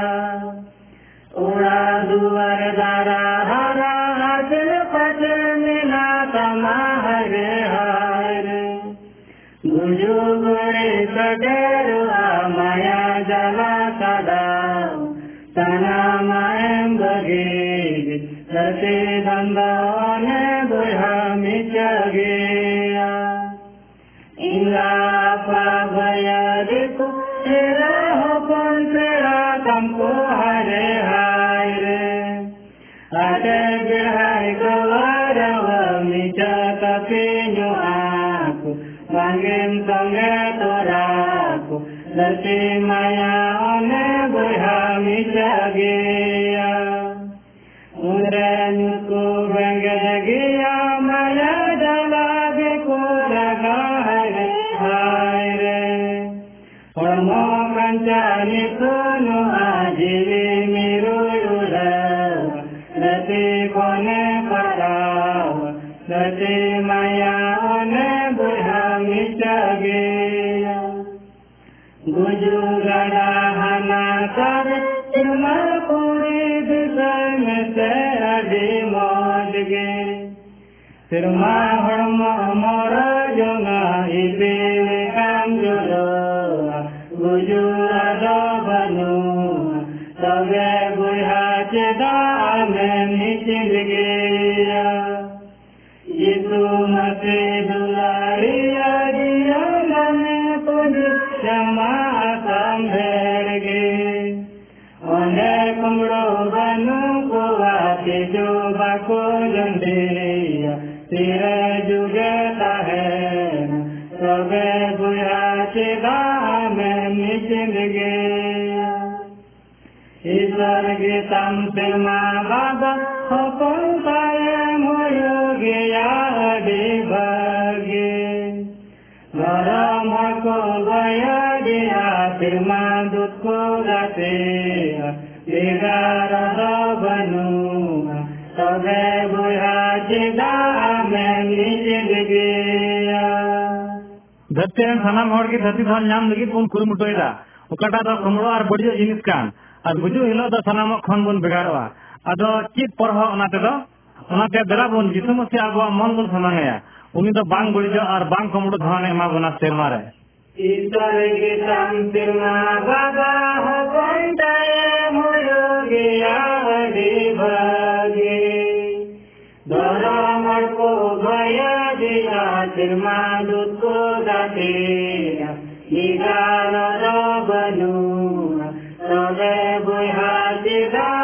Speaker 2: Ura duar dara hara hasil pachil mila kama hare hare. Guju gure kaderu amaya jala sada. Tana maem bagi. Lati dandane buha michageya. Ila pa baya diku. Tera hopon tera tamko hare hare. Ade bihai gawarawa micha kapinyo aku. Bangin sange toraku. Lati maya one buha micha geya. Ure nuku bengegiya maya jala diku jaga hare hare. Hormo kancani sunu ajili miruyura. Lati kone parawa. Lati maya one buha michageya. Guju gada hana kare. Irma puri disay mete adi modge. Irma hormo mora jonga ibi kanjuro. Guju ado banu. Tabe buha cheda ame michilgeya. Yisu mate dulariya diya lame puji shama sambherge. One kumro banu kuwati jo bako jandeya. Tira jugeta hai. Tabe buha cheda ame michilgeya. Isar gitam sirma baba hopon taye moyo geya adi bagi. Garam ko gaya diya sirma dut ko gate. Digara do banu. Tabe buha chida ame nijgeya.
Speaker 1: धरती सानाम हर की धरती धन नाम लगी बन कुरुमुटोयदा ओकाटा the Kamro are बडियो जिनिस कान are बुजु हिलो the सानाम खन बन बेगारवा आदो चित परह ओनाते बेरा बन जिसु मसे आगो मन बन समांगया उनी द बांग बडियो आर बांग कमरो धन एमा बना सेमारे
Speaker 2: ईश्वर के संतिमा बाबा हो पंताय मोयो गया हरि भागे धर्म को भया दिया तिरमा दूत को गाते निगार बनु तबे बुहा